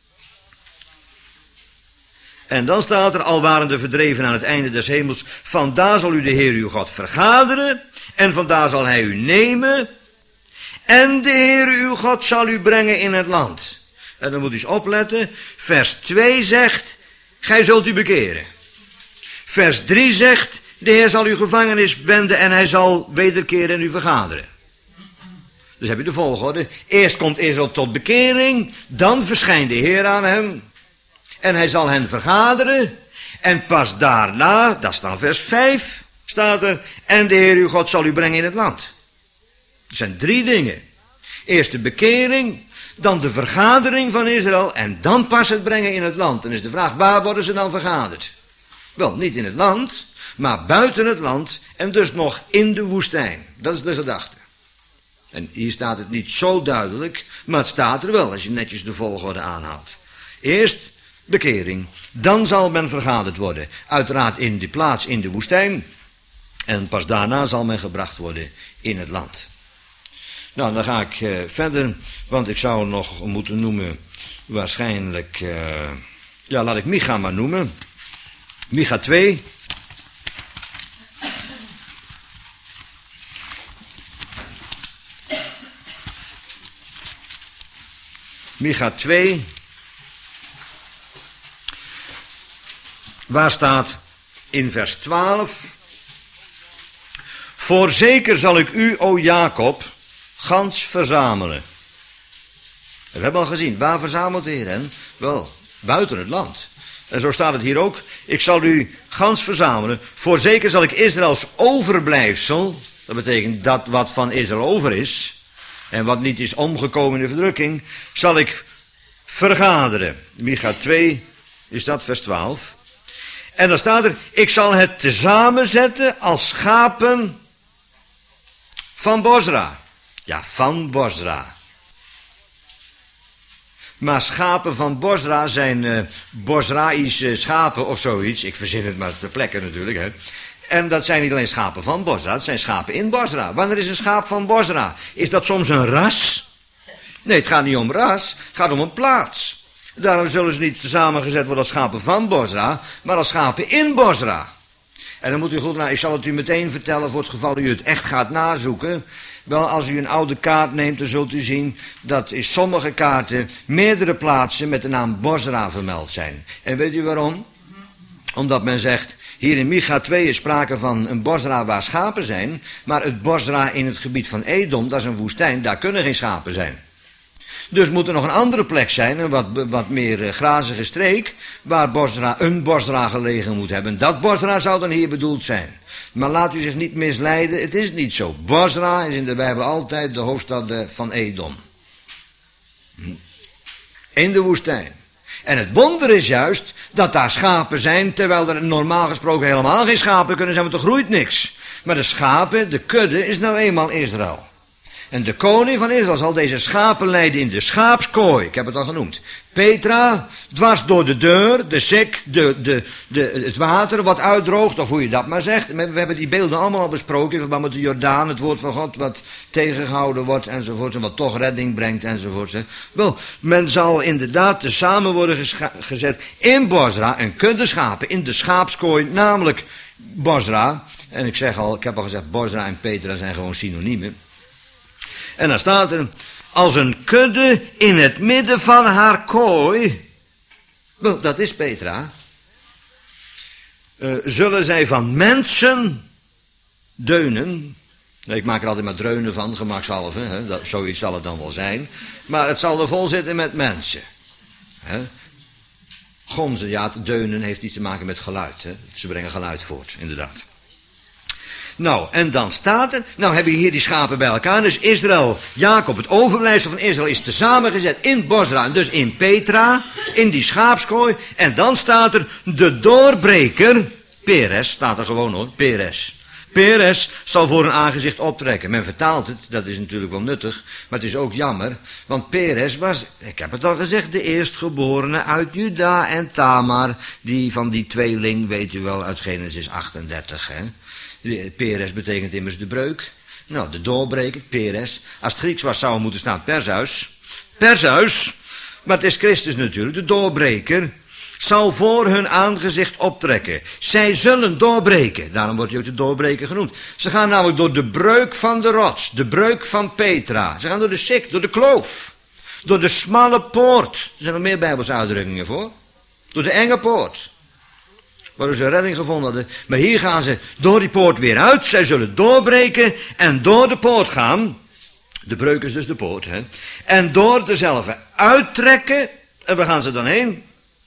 En dan staat er, al waren de verdreven aan het einde des hemels, vandaar zal u de Heer uw God vergaderen en vandaar zal hij u nemen en de Heer uw God zal u brengen in het land. En dan moet u eens opletten, vers 2 zegt, gij zult u bekeren. Vers 3 zegt, de Heer zal uw gevangenis wenden en hij zal wederkeren en u vergaderen. Dus heb je de volgorde. Eerst komt Israël tot bekering, dan verschijnt de Heer aan hem. En hij zal hen vergaderen. En pas daarna, dat is dan vers 5, staat er, en de Heer uw God zal u brengen in het land. Er zijn 3 dingen. Eerst de bekering, dan de vergadering van Israël en dan pas het brengen in het land. Dan is de vraag, waar worden ze dan vergaderd? Wel, niet in het land, maar buiten het land en dus nog in de woestijn. Dat is de gedachte. En hier staat het niet zo duidelijk, maar het staat er wel als je netjes de volgorde aanhaalt. Eerst bekering, dan zal men vergaderd worden. Uiteraard in die plaats in de woestijn en pas daarna zal men gebracht worden in het land. Nou, dan ga ik verder, want ik zou nog moeten noemen, waarschijnlijk, laat ik Micha maar noemen. Micha 2. Micha 2. Waar staat in vers 12. Voorzeker zal ik u, o Jacob, gans verzamelen. We hebben al gezien, waar verzamelt de Heer hen? Wel, buiten het land. En zo staat het hier ook. Ik zal u gans verzamelen. Voorzeker zal ik Israëls overblijfsel, dat betekent dat wat van Israël over is, en wat niet is omgekomen in de verdrukking, zal ik vergaderen. Micha 2 is dat, vers 12. En dan staat er, ik zal het tezamen zetten als schapen van Bosra. Ja, van Bosra. Maar schapen van Bosra zijn Bosraïsche schapen of zoiets. Ik verzin het maar ter plekke natuurlijk. Hè. En dat zijn niet alleen schapen van Bosra, het zijn schapen in Bosra. Wanneer is een schaap van Bosra? Is dat soms een ras? Nee, het gaat niet om ras, het gaat om een plaats. Daarom zullen ze niet samengezet worden als schapen van Bosra, maar als schapen in Bosra. En dan moet u goed, ik zal het u meteen vertellen voor het geval u het echt gaat nazoeken. Wel, als u een oude kaart neemt, dan zult u zien dat in sommige kaarten meerdere plaatsen met de naam Bosra vermeld zijn. En weet u waarom? Omdat men zegt, hier in Micha 2 is sprake van een Bosra waar schapen zijn. Maar het Bosra in het gebied van Edom, dat is een woestijn, daar kunnen geen schapen zijn. Dus moet er nog een andere plek zijn, een wat meer grazige streek, waar een Bosra gelegen moet hebben. Dat Bosra zou dan hier bedoeld zijn. Maar laat u zich niet misleiden, het is niet zo. Bosra is in de Bijbel altijd de hoofdstad van Edom. In de woestijn. En het wonder is juist dat daar schapen zijn, terwijl er normaal gesproken helemaal geen schapen kunnen zijn, want er groeit niks. Maar de schapen, de kudde, is nou eenmaal Israël. En de koning van Israël zal deze schapen leiden in de schaapskooi, ik heb het al genoemd. Petra, dwars door de deur, de sik, het water wat uitdroogt, of hoe je dat maar zegt. We hebben die beelden allemaal al besproken, in verband met de Jordaan, het woord van God wat tegengehouden wordt enzovoort, en wat toch redding brengt enzovoort. Wel, men zal inderdaad tezamen worden gezet in Bosra, een kudde schapen, in de schaapskooi, namelijk Bosra. En ik heb al gezegd, Bosra en Petra zijn gewoon synoniemen. En dan staat er, als een kudde in het midden van haar kooi, wel, dat is Petra, zullen zij van mensen deunen. Ik maak er altijd maar dreunen van, gemakshalve, hè, zoiets zal het dan wel zijn. Maar het zal er vol zitten met mensen. Hè. Gonzen, ja, deunen heeft iets te maken met geluid. Hè. Ze brengen geluid voort, inderdaad. Nou, en dan staat er, nou hebben we hier die schapen bij elkaar, dus Israël, Jacob, het overblijfsel van Israël is tezamen gezet in Bosra, dus in Petra, in die schaapskooi, en dan staat er de doorbreker, Peres, staat er gewoon hoor, Peres. Peres zal voor hun aangezicht optrekken. Men vertaalt het, dat is natuurlijk wel nuttig, maar het is ook jammer, want Peres was, ik heb het al gezegd, de eerstgeborene uit Juda en Tamar, die van die tweeling, weet u wel, uit Genesis 38, hè. Peres betekent immers de breuk. Nou, de doorbreker, Peres. Als het Grieks was, zou er moeten staan Perseus. Perseus, maar het is Christus natuurlijk, de doorbreker, zal voor hun aangezicht optrekken. Zij zullen doorbreken, daarom wordt hij ook de doorbreker genoemd. Ze gaan namelijk door de breuk van de rots, de breuk van Petra. Ze gaan door de sik, door de kloof, door de smalle poort. Er zijn nog meer Bijbelse uitdrukkingen voor. Door de enge poort. Waar ze redding gevonden hadden. Maar hier gaan ze door die poort weer uit. Zij zullen doorbreken en door de poort gaan. De breuk is dus de poort. Hè? En door dezelfde uittrekken. En waar gaan ze dan heen?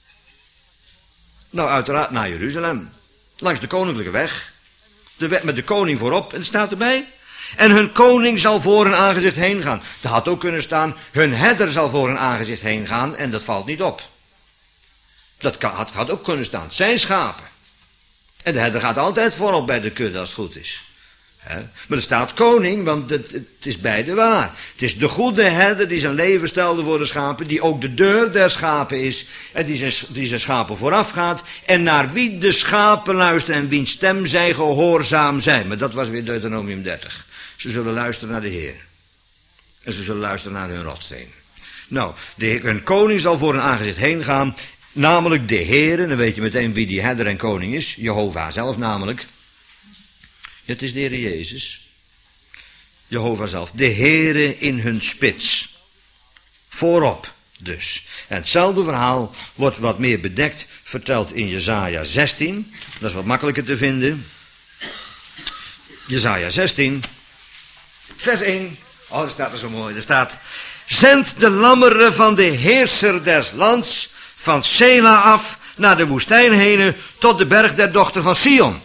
Nou, uiteraard naar Jeruzalem. Langs de koninklijke weg. De weg met de koning voorop. En het staat erbij. En hun koning zal voor hun aangezicht heen gaan. Dat had ook kunnen staan. Hun herder zal voor hun aangezicht heen gaan. En dat valt niet op. Dat had ook kunnen staan. Zijn schapen. En de herder gaat altijd voorop bij de kudde als het goed is. Maar er staat koning, want het is beide waar. Het is de goede herder die zijn leven stelde voor de schapen, die ook de deur der schapen is, en die zijn schapen vooraf gaat, en naar wie de schapen luisteren en wiens stem zij gehoorzaam zijn. Maar dat was weer Deuteronomium 30. Ze zullen luisteren naar de Heer. En ze zullen luisteren naar hun rotsteen. Nou, hun koning zal voor hun aangezicht heen gaan, namelijk de Heer, en dan weet je meteen wie die herder en koning is, Jehovah zelf namelijk. Het is de Heer Jezus, Jehovah zelf, de Heere in hun spits. Voorop dus. En hetzelfde verhaal wordt wat meer bedekt verteld in Jesaja 16. Dat is wat makkelijker te vinden. Jesaja 16, vers 1. Oh, dat staat er zo mooi. Er staat, zend de lammeren van de heerser des lands van Sela af naar de woestijn heen tot de berg der dochter van Sion.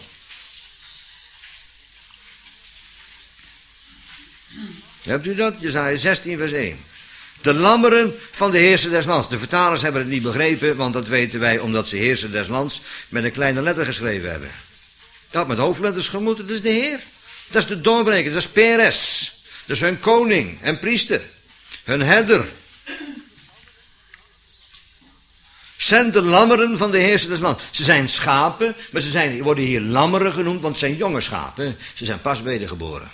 Hebt u dat? Jesaja 16 vers 1. De lammeren van de heerser des lands. De vertalers hebben het niet begrepen, want dat weten wij omdat ze heerser des lands met een kleine letter geschreven hebben. Dat met hoofdletters gemoeten, dat is de Heer. Dat is de doorbreker, dat is Peres. Dat is hun koning en priester. Hun herder. Zend de lammeren van de heerser des lands. Ze zijn schapen, maar ze worden hier lammeren genoemd, want het zijn jonge schapen. Ze zijn pas wedergeboren.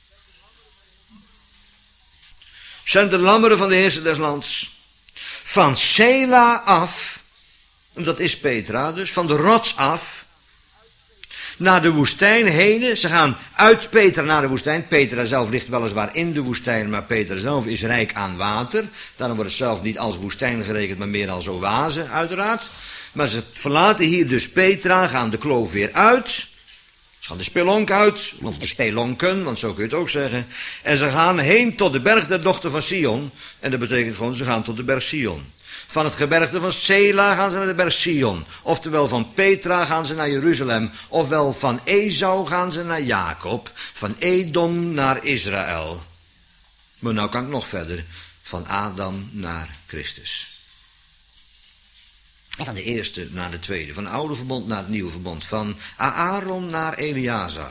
Zend de lammeren van de heerser des lands. Van Sela af, en dat is Petra dus, van de rots af, naar de woestijn heen. Ze gaan uit Petra naar de woestijn. Petra zelf ligt weliswaar in de woestijn, maar Petra zelf is rijk aan water. Daarom wordt het zelf niet als woestijn gerekend, maar meer als oase, uiteraard. Maar ze verlaten hier dus Petra, gaan de kloof weer uit. Ze gaan de spelonk uit, of de spelonken, want zo kun je het ook zeggen. En ze gaan heen tot de berg der dochter van Sion. En dat betekent gewoon, ze gaan tot de berg Sion. Van het gebergte van Sela gaan ze naar de berg Sion. Oftewel van Petra gaan ze naar Jeruzalem. Ofwel van Esau gaan ze naar Jacob. Van Edom naar Israël. Maar nou kan ik nog verder. Van Adam naar Christus. Van de eerste naar de tweede. Van het oude verbond naar het nieuwe verbond. Van Aaron naar Eleazar.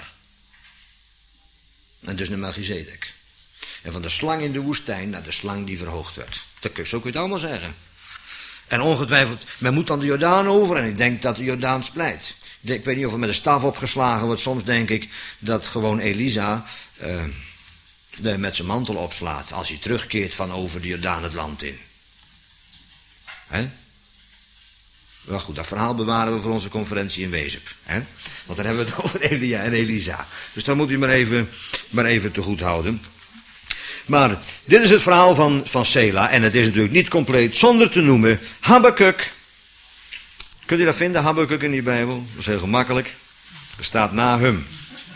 En dus naar Melchizedek. En van de slang in de woestijn naar de slang die verhoogd werd. Zo kun je het allemaal zeggen. En ongetwijfeld, men moet dan de Jordaan over. En ik denk dat de Jordaan splijt. Ik weet niet of er met een staf opgeslagen wordt. Soms denk ik dat gewoon Elisa met zijn mantel opslaat. Als hij terugkeert van over de Jordaan het land in. Hè? Wel goed, dat verhaal bewaren we voor onze conferentie in Wezep. Hè? Want dan hebben we het over Elia en Elisa. Dus dan moet u maar even te goed houden. Maar dit is het verhaal van Sela. En het is natuurlijk niet compleet zonder te noemen Habakuk. Kunt u dat vinden, Habakuk in die Bijbel? Dat is heel gemakkelijk. Er staat Nahum.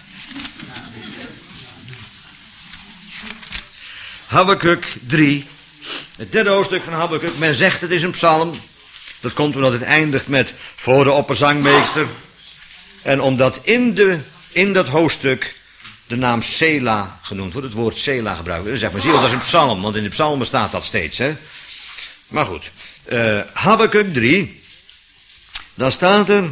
Habakuk 3. Het derde hoofdstuk van Habakuk. Men zegt het is een psalm. Dat komt omdat het eindigt met voor de opperzangmeester. En omdat in dat hoofdstuk de naam Sela genoemd wordt, het woord Sela gebruikt. Dan zegt men, zie je, dat is een psalm, want in de psalmen staat dat steeds. Hè? Maar goed, Habakuk 3, dan staat er,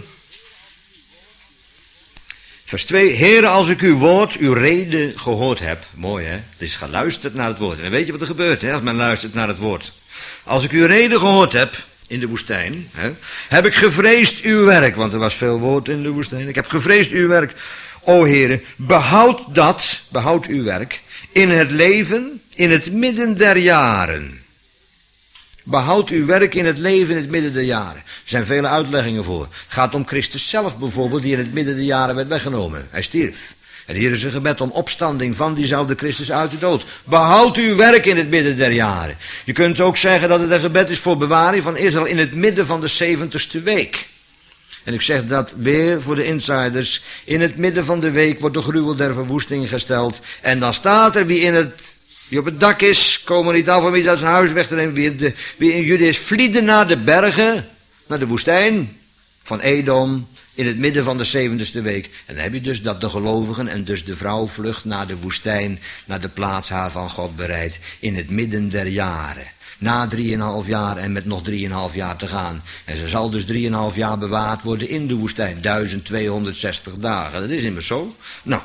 vers 2, Heere, als ik uw woord, uw rede gehoord heb, mooi hè, het is geluisterd naar het woord. En dan weet je wat er gebeurt hè, als men luistert naar het woord. Als ik uw rede gehoord heb, in de woestijn, hè, heb ik gevreesd uw werk, want er was veel woord in de woestijn. Ik heb gevreesd uw werk. O Heere, behoud uw werk in het leven, in het midden der jaren. Behoud uw werk in het leven, in het midden der jaren. Er zijn vele uitleggingen voor. Het gaat om Christus zelf bijvoorbeeld, die in het midden der jaren werd weggenomen. Hij stierf. En hier is een gebed om opstanding van diezelfde Christus uit de dood. Behoud uw werk in het midden der jaren. Je kunt ook zeggen dat het een gebed is voor bewaring van Israël in het midden van de 70ste week. En ik zeg dat weer voor de insiders. In het midden van de week wordt de gruwel der verwoesting gesteld. En dan staat er wie op het dak is, komen niet af om iets uit zijn huis weg te nemen. Wie in Juda is, vlieden naar de bergen, naar de woestijn van Edom. In het midden van de 70ste week. En dan heb je dus dat de gelovigen en dus de vrouw vlucht naar de woestijn, naar de plaats haar van God bereidt. In het midden der jaren. Na 3,5 jaar en met nog 3,5 jaar te gaan. En ze zal dus 3,5 jaar bewaard worden in de woestijn. 1260 dagen. Dat is immers zo. Nou.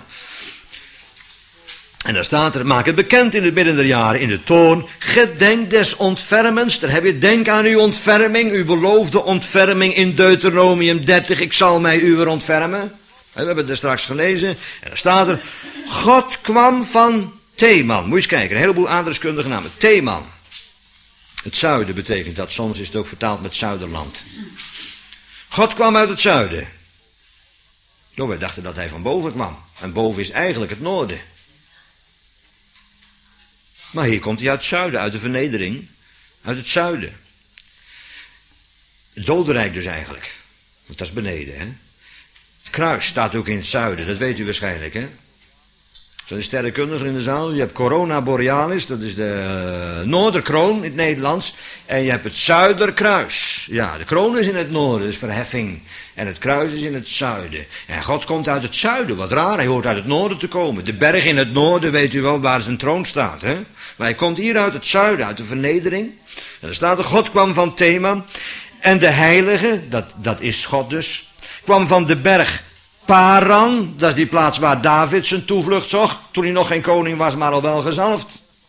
En dan staat er, maak het bekend in het midden der jaren, in de toorn. Gedenk des ontfermens. Daar heb je, denk aan uw ontferming. Uw beloofde ontferming in Deuteronomium 30. Ik zal mij uwer ontfermen. We hebben het er straks gelezen. En dan staat er, God kwam van Teman. Moet je eens kijken, een heleboel aardrijkskundige namen. Teman. Het zuiden betekent dat. Soms is het ook vertaald met zuiderland. God kwam uit het zuiden. Nou, wij dachten dat hij van boven kwam. En boven is eigenlijk het noorden. Maar hier komt hij uit het zuiden, uit de vernedering. Uit het zuiden. Het dodenrijk dus eigenlijk. Want dat is beneden, hè. Het kruis staat ook in het zuiden, dat weet u waarschijnlijk, hè. Zijn de sterrenkundigen in de zaal. Je hebt Corona Borealis, dat is de Noorderkroon in het Nederlands. En je hebt het Zuiderkruis. Ja, de kroon is in het noorden, dat is verheffing. En het kruis is in het zuiden. En God komt uit het zuiden, wat raar, hij hoort uit het noorden te komen. De berg in het noorden, weet u wel, waar zijn troon staat. Hè? Maar hij komt hier uit het zuiden, uit de vernedering. En er staat er, God kwam van Teman. En de heilige, dat is God dus, kwam van de berg Paran, dat is die plaats waar David zijn toevlucht zocht, toen hij nog geen koning was, maar al wel gezalfd.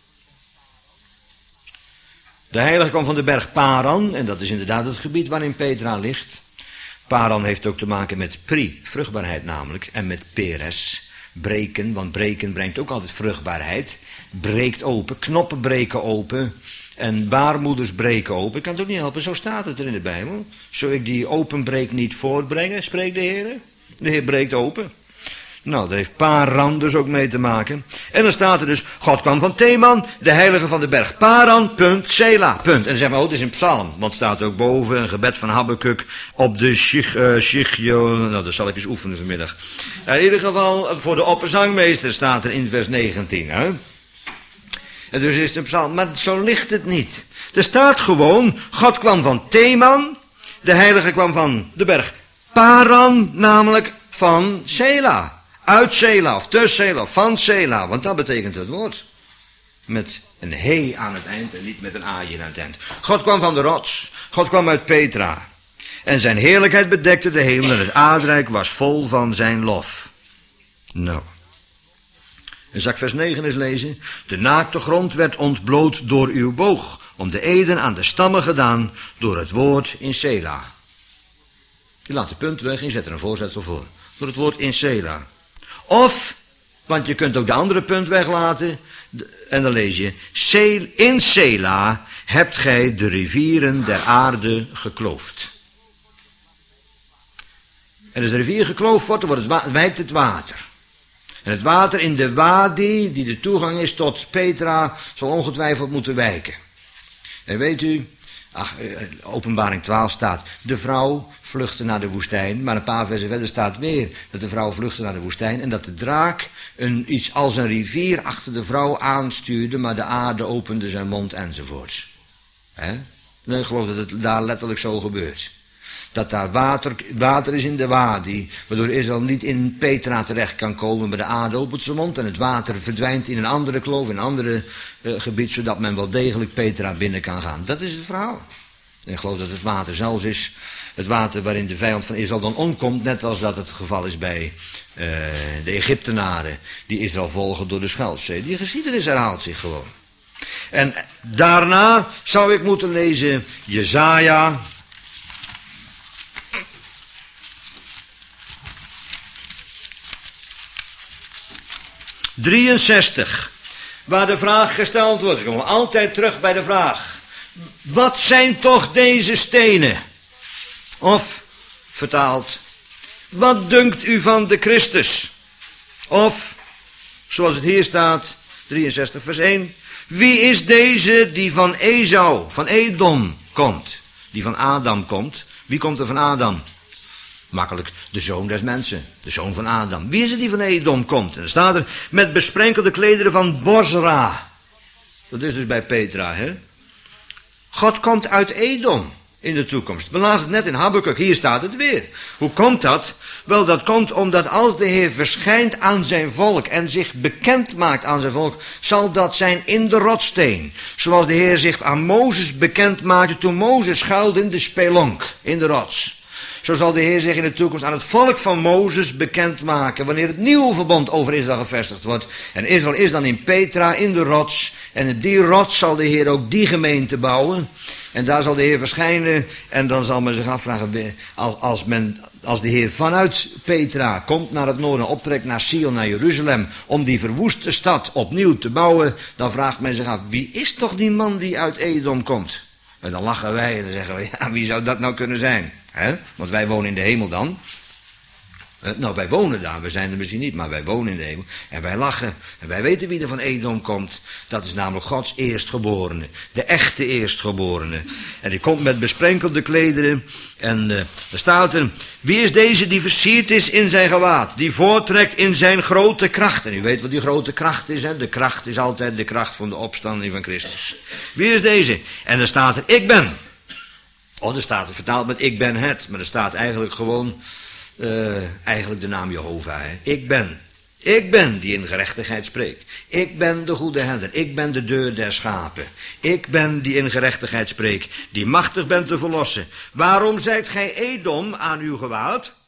De heilige kwam van de berg Paran, en dat is inderdaad het gebied waarin Petra ligt. Paran heeft ook te maken met pri, vruchtbaarheid namelijk, en met peres, breken, want breken brengt ook altijd vruchtbaarheid. Breekt open, knoppen breken open, en baarmoeders breken open. Ik kan het ook niet helpen, zo staat het er in de Bijbel. Zou ik die openbreek niet voortbrengen, spreekt de Heer? De Heer breekt open. Nou, daar heeft Paran dus ook mee te maken. En dan staat er dus, God kwam van Teman, de heilige van de berg Paran, punt, Sela, punt. En dan zeggen we, oh, het is een psalm, want het staat ook boven, een gebed van Habakuk op de Shigio, nou, dat zal ik eens oefenen vanmiddag. In ieder geval, voor de opperzangmeester staat er in vers 19, hè. En dus is het een psalm, maar zo ligt het niet. Er staat gewoon, God kwam van Teman, de heilige kwam van de berg Paran, namelijk van Sela. Uit Sela, of te Sela, of van Sela, want dat betekent het woord. Met een he aan het eind en niet met een aje aan het eind. God kwam van de rots, God kwam uit Petra. En zijn heerlijkheid bedekte de hemel en het aardrijk was vol van zijn lof. Nou. En zal ik vers 9 eens lezen. De naakte grond werd ontbloot door uw boog, om de eden aan de stammen gedaan door het woord in Sela. Je laat de punt weg en je zet er een voorzetsel voor. Door het woord in Sela. Of, want je kunt ook de andere punt weglaten. En dan lees je. In Sela hebt gij de rivieren der aarde gekloofd. En als de rivier gekloofd wordt, dan wijkt het water. En het water in de wadi, die de toegang is tot Petra, zal ongetwijfeld moeten wijken. En weet u, Openbaring 12 staat, de vrouw vluchtte naar de woestijn, maar een paar versen verder staat weer dat de vrouw vluchtte naar de woestijn en dat de draak iets als een rivier achter de vrouw aanstuurde, maar de aarde opende zijn mond enzovoorts. Nee, ik geloof dat het daar letterlijk zo gebeurt. Dat daar water is in de wadi, waardoor Israël niet in Petra terecht kan komen, maar de aarde opent zijn mond en het water verdwijnt in een andere kloof, in een andere gebied, zodat men wel degelijk Petra binnen kan gaan. Dat is het verhaal. En ik geloof dat het water zelfs is het water waarin de vijand van Israël dan omkomt, net als dat het geval is bij de Egyptenaren die Israël volgen door de Schelfzee. Die geschiedenis herhaalt zich gewoon. En daarna zou ik moeten lezen Jesaja 63, waar de vraag gesteld wordt. We komen altijd terug bij de vraag. Wat zijn toch deze stenen? Of, vertaald, wat dunkt u van de Christus? Of, zoals het hier staat, 63 vers 1. Wie is deze die van Esau, van Edom komt? Die van Adam komt. Wie komt er van Adam? Makkelijk, de zoon des mensen, de zoon van Adam. Wie is het die van Edom komt? En dan staat er, met besprenkelde klederen van Bosra. Dat is dus bij Petra, hè? God komt uit Edom in de toekomst. We lazen het net in Habakuk, hier staat het weer. Hoe komt dat? Wel, dat komt omdat als de Heer verschijnt aan zijn volk en zich bekend maakt aan zijn volk, zal dat zijn in de rotssteen. Zoals de Heer zich aan Mozes bekend maakte toen Mozes schuilde in de spelonk, in de rots. Zo zal de Heer zich in de toekomst aan het volk van Mozes bekendmaken wanneer het nieuwe verbond over Israël gevestigd wordt. En Israël is dan in Petra, in de rots. En in die rots zal de Heer ook die gemeente bouwen. En daar zal de Heer verschijnen. En dan zal men zich afvragen, als de Heer vanuit Petra komt naar het noorden, optrekt naar Sion, naar Jeruzalem, om die verwoeste stad opnieuw te bouwen, dan vraagt men zich af, wie is toch die man die uit Edom komt? En dan lachen wij en dan zeggen we, ja, wie zou dat nou kunnen zijn? Want wij wonen in de hemel dan. Nou, wij wonen daar, we zijn er misschien niet, maar wij wonen in de hemel. En wij lachen, en wij weten wie er van Edom komt. Dat is namelijk Gods eerstgeborene, de echte eerstgeborene. En die komt met besprenkelde klederen. En er staat er, wie is deze die versierd is in zijn gewaad, die voortrekt in zijn grote kracht. En u weet wat die grote kracht is, hè? De kracht is altijd de kracht van de opstanding van Christus. Wie is deze? En er staat er, ik ben. Er staat er vertaald met ik ben het, maar er staat eigenlijk gewoon eigenlijk de naam Jehovah. Hè? Ik ben die in gerechtigheid spreekt. Ik ben de goede herder. Ik ben de deur der schapen. Ik ben die in gerechtigheid spreekt, die machtig bent te verlossen. Waarom zijt gij Edom aan uw gewaad?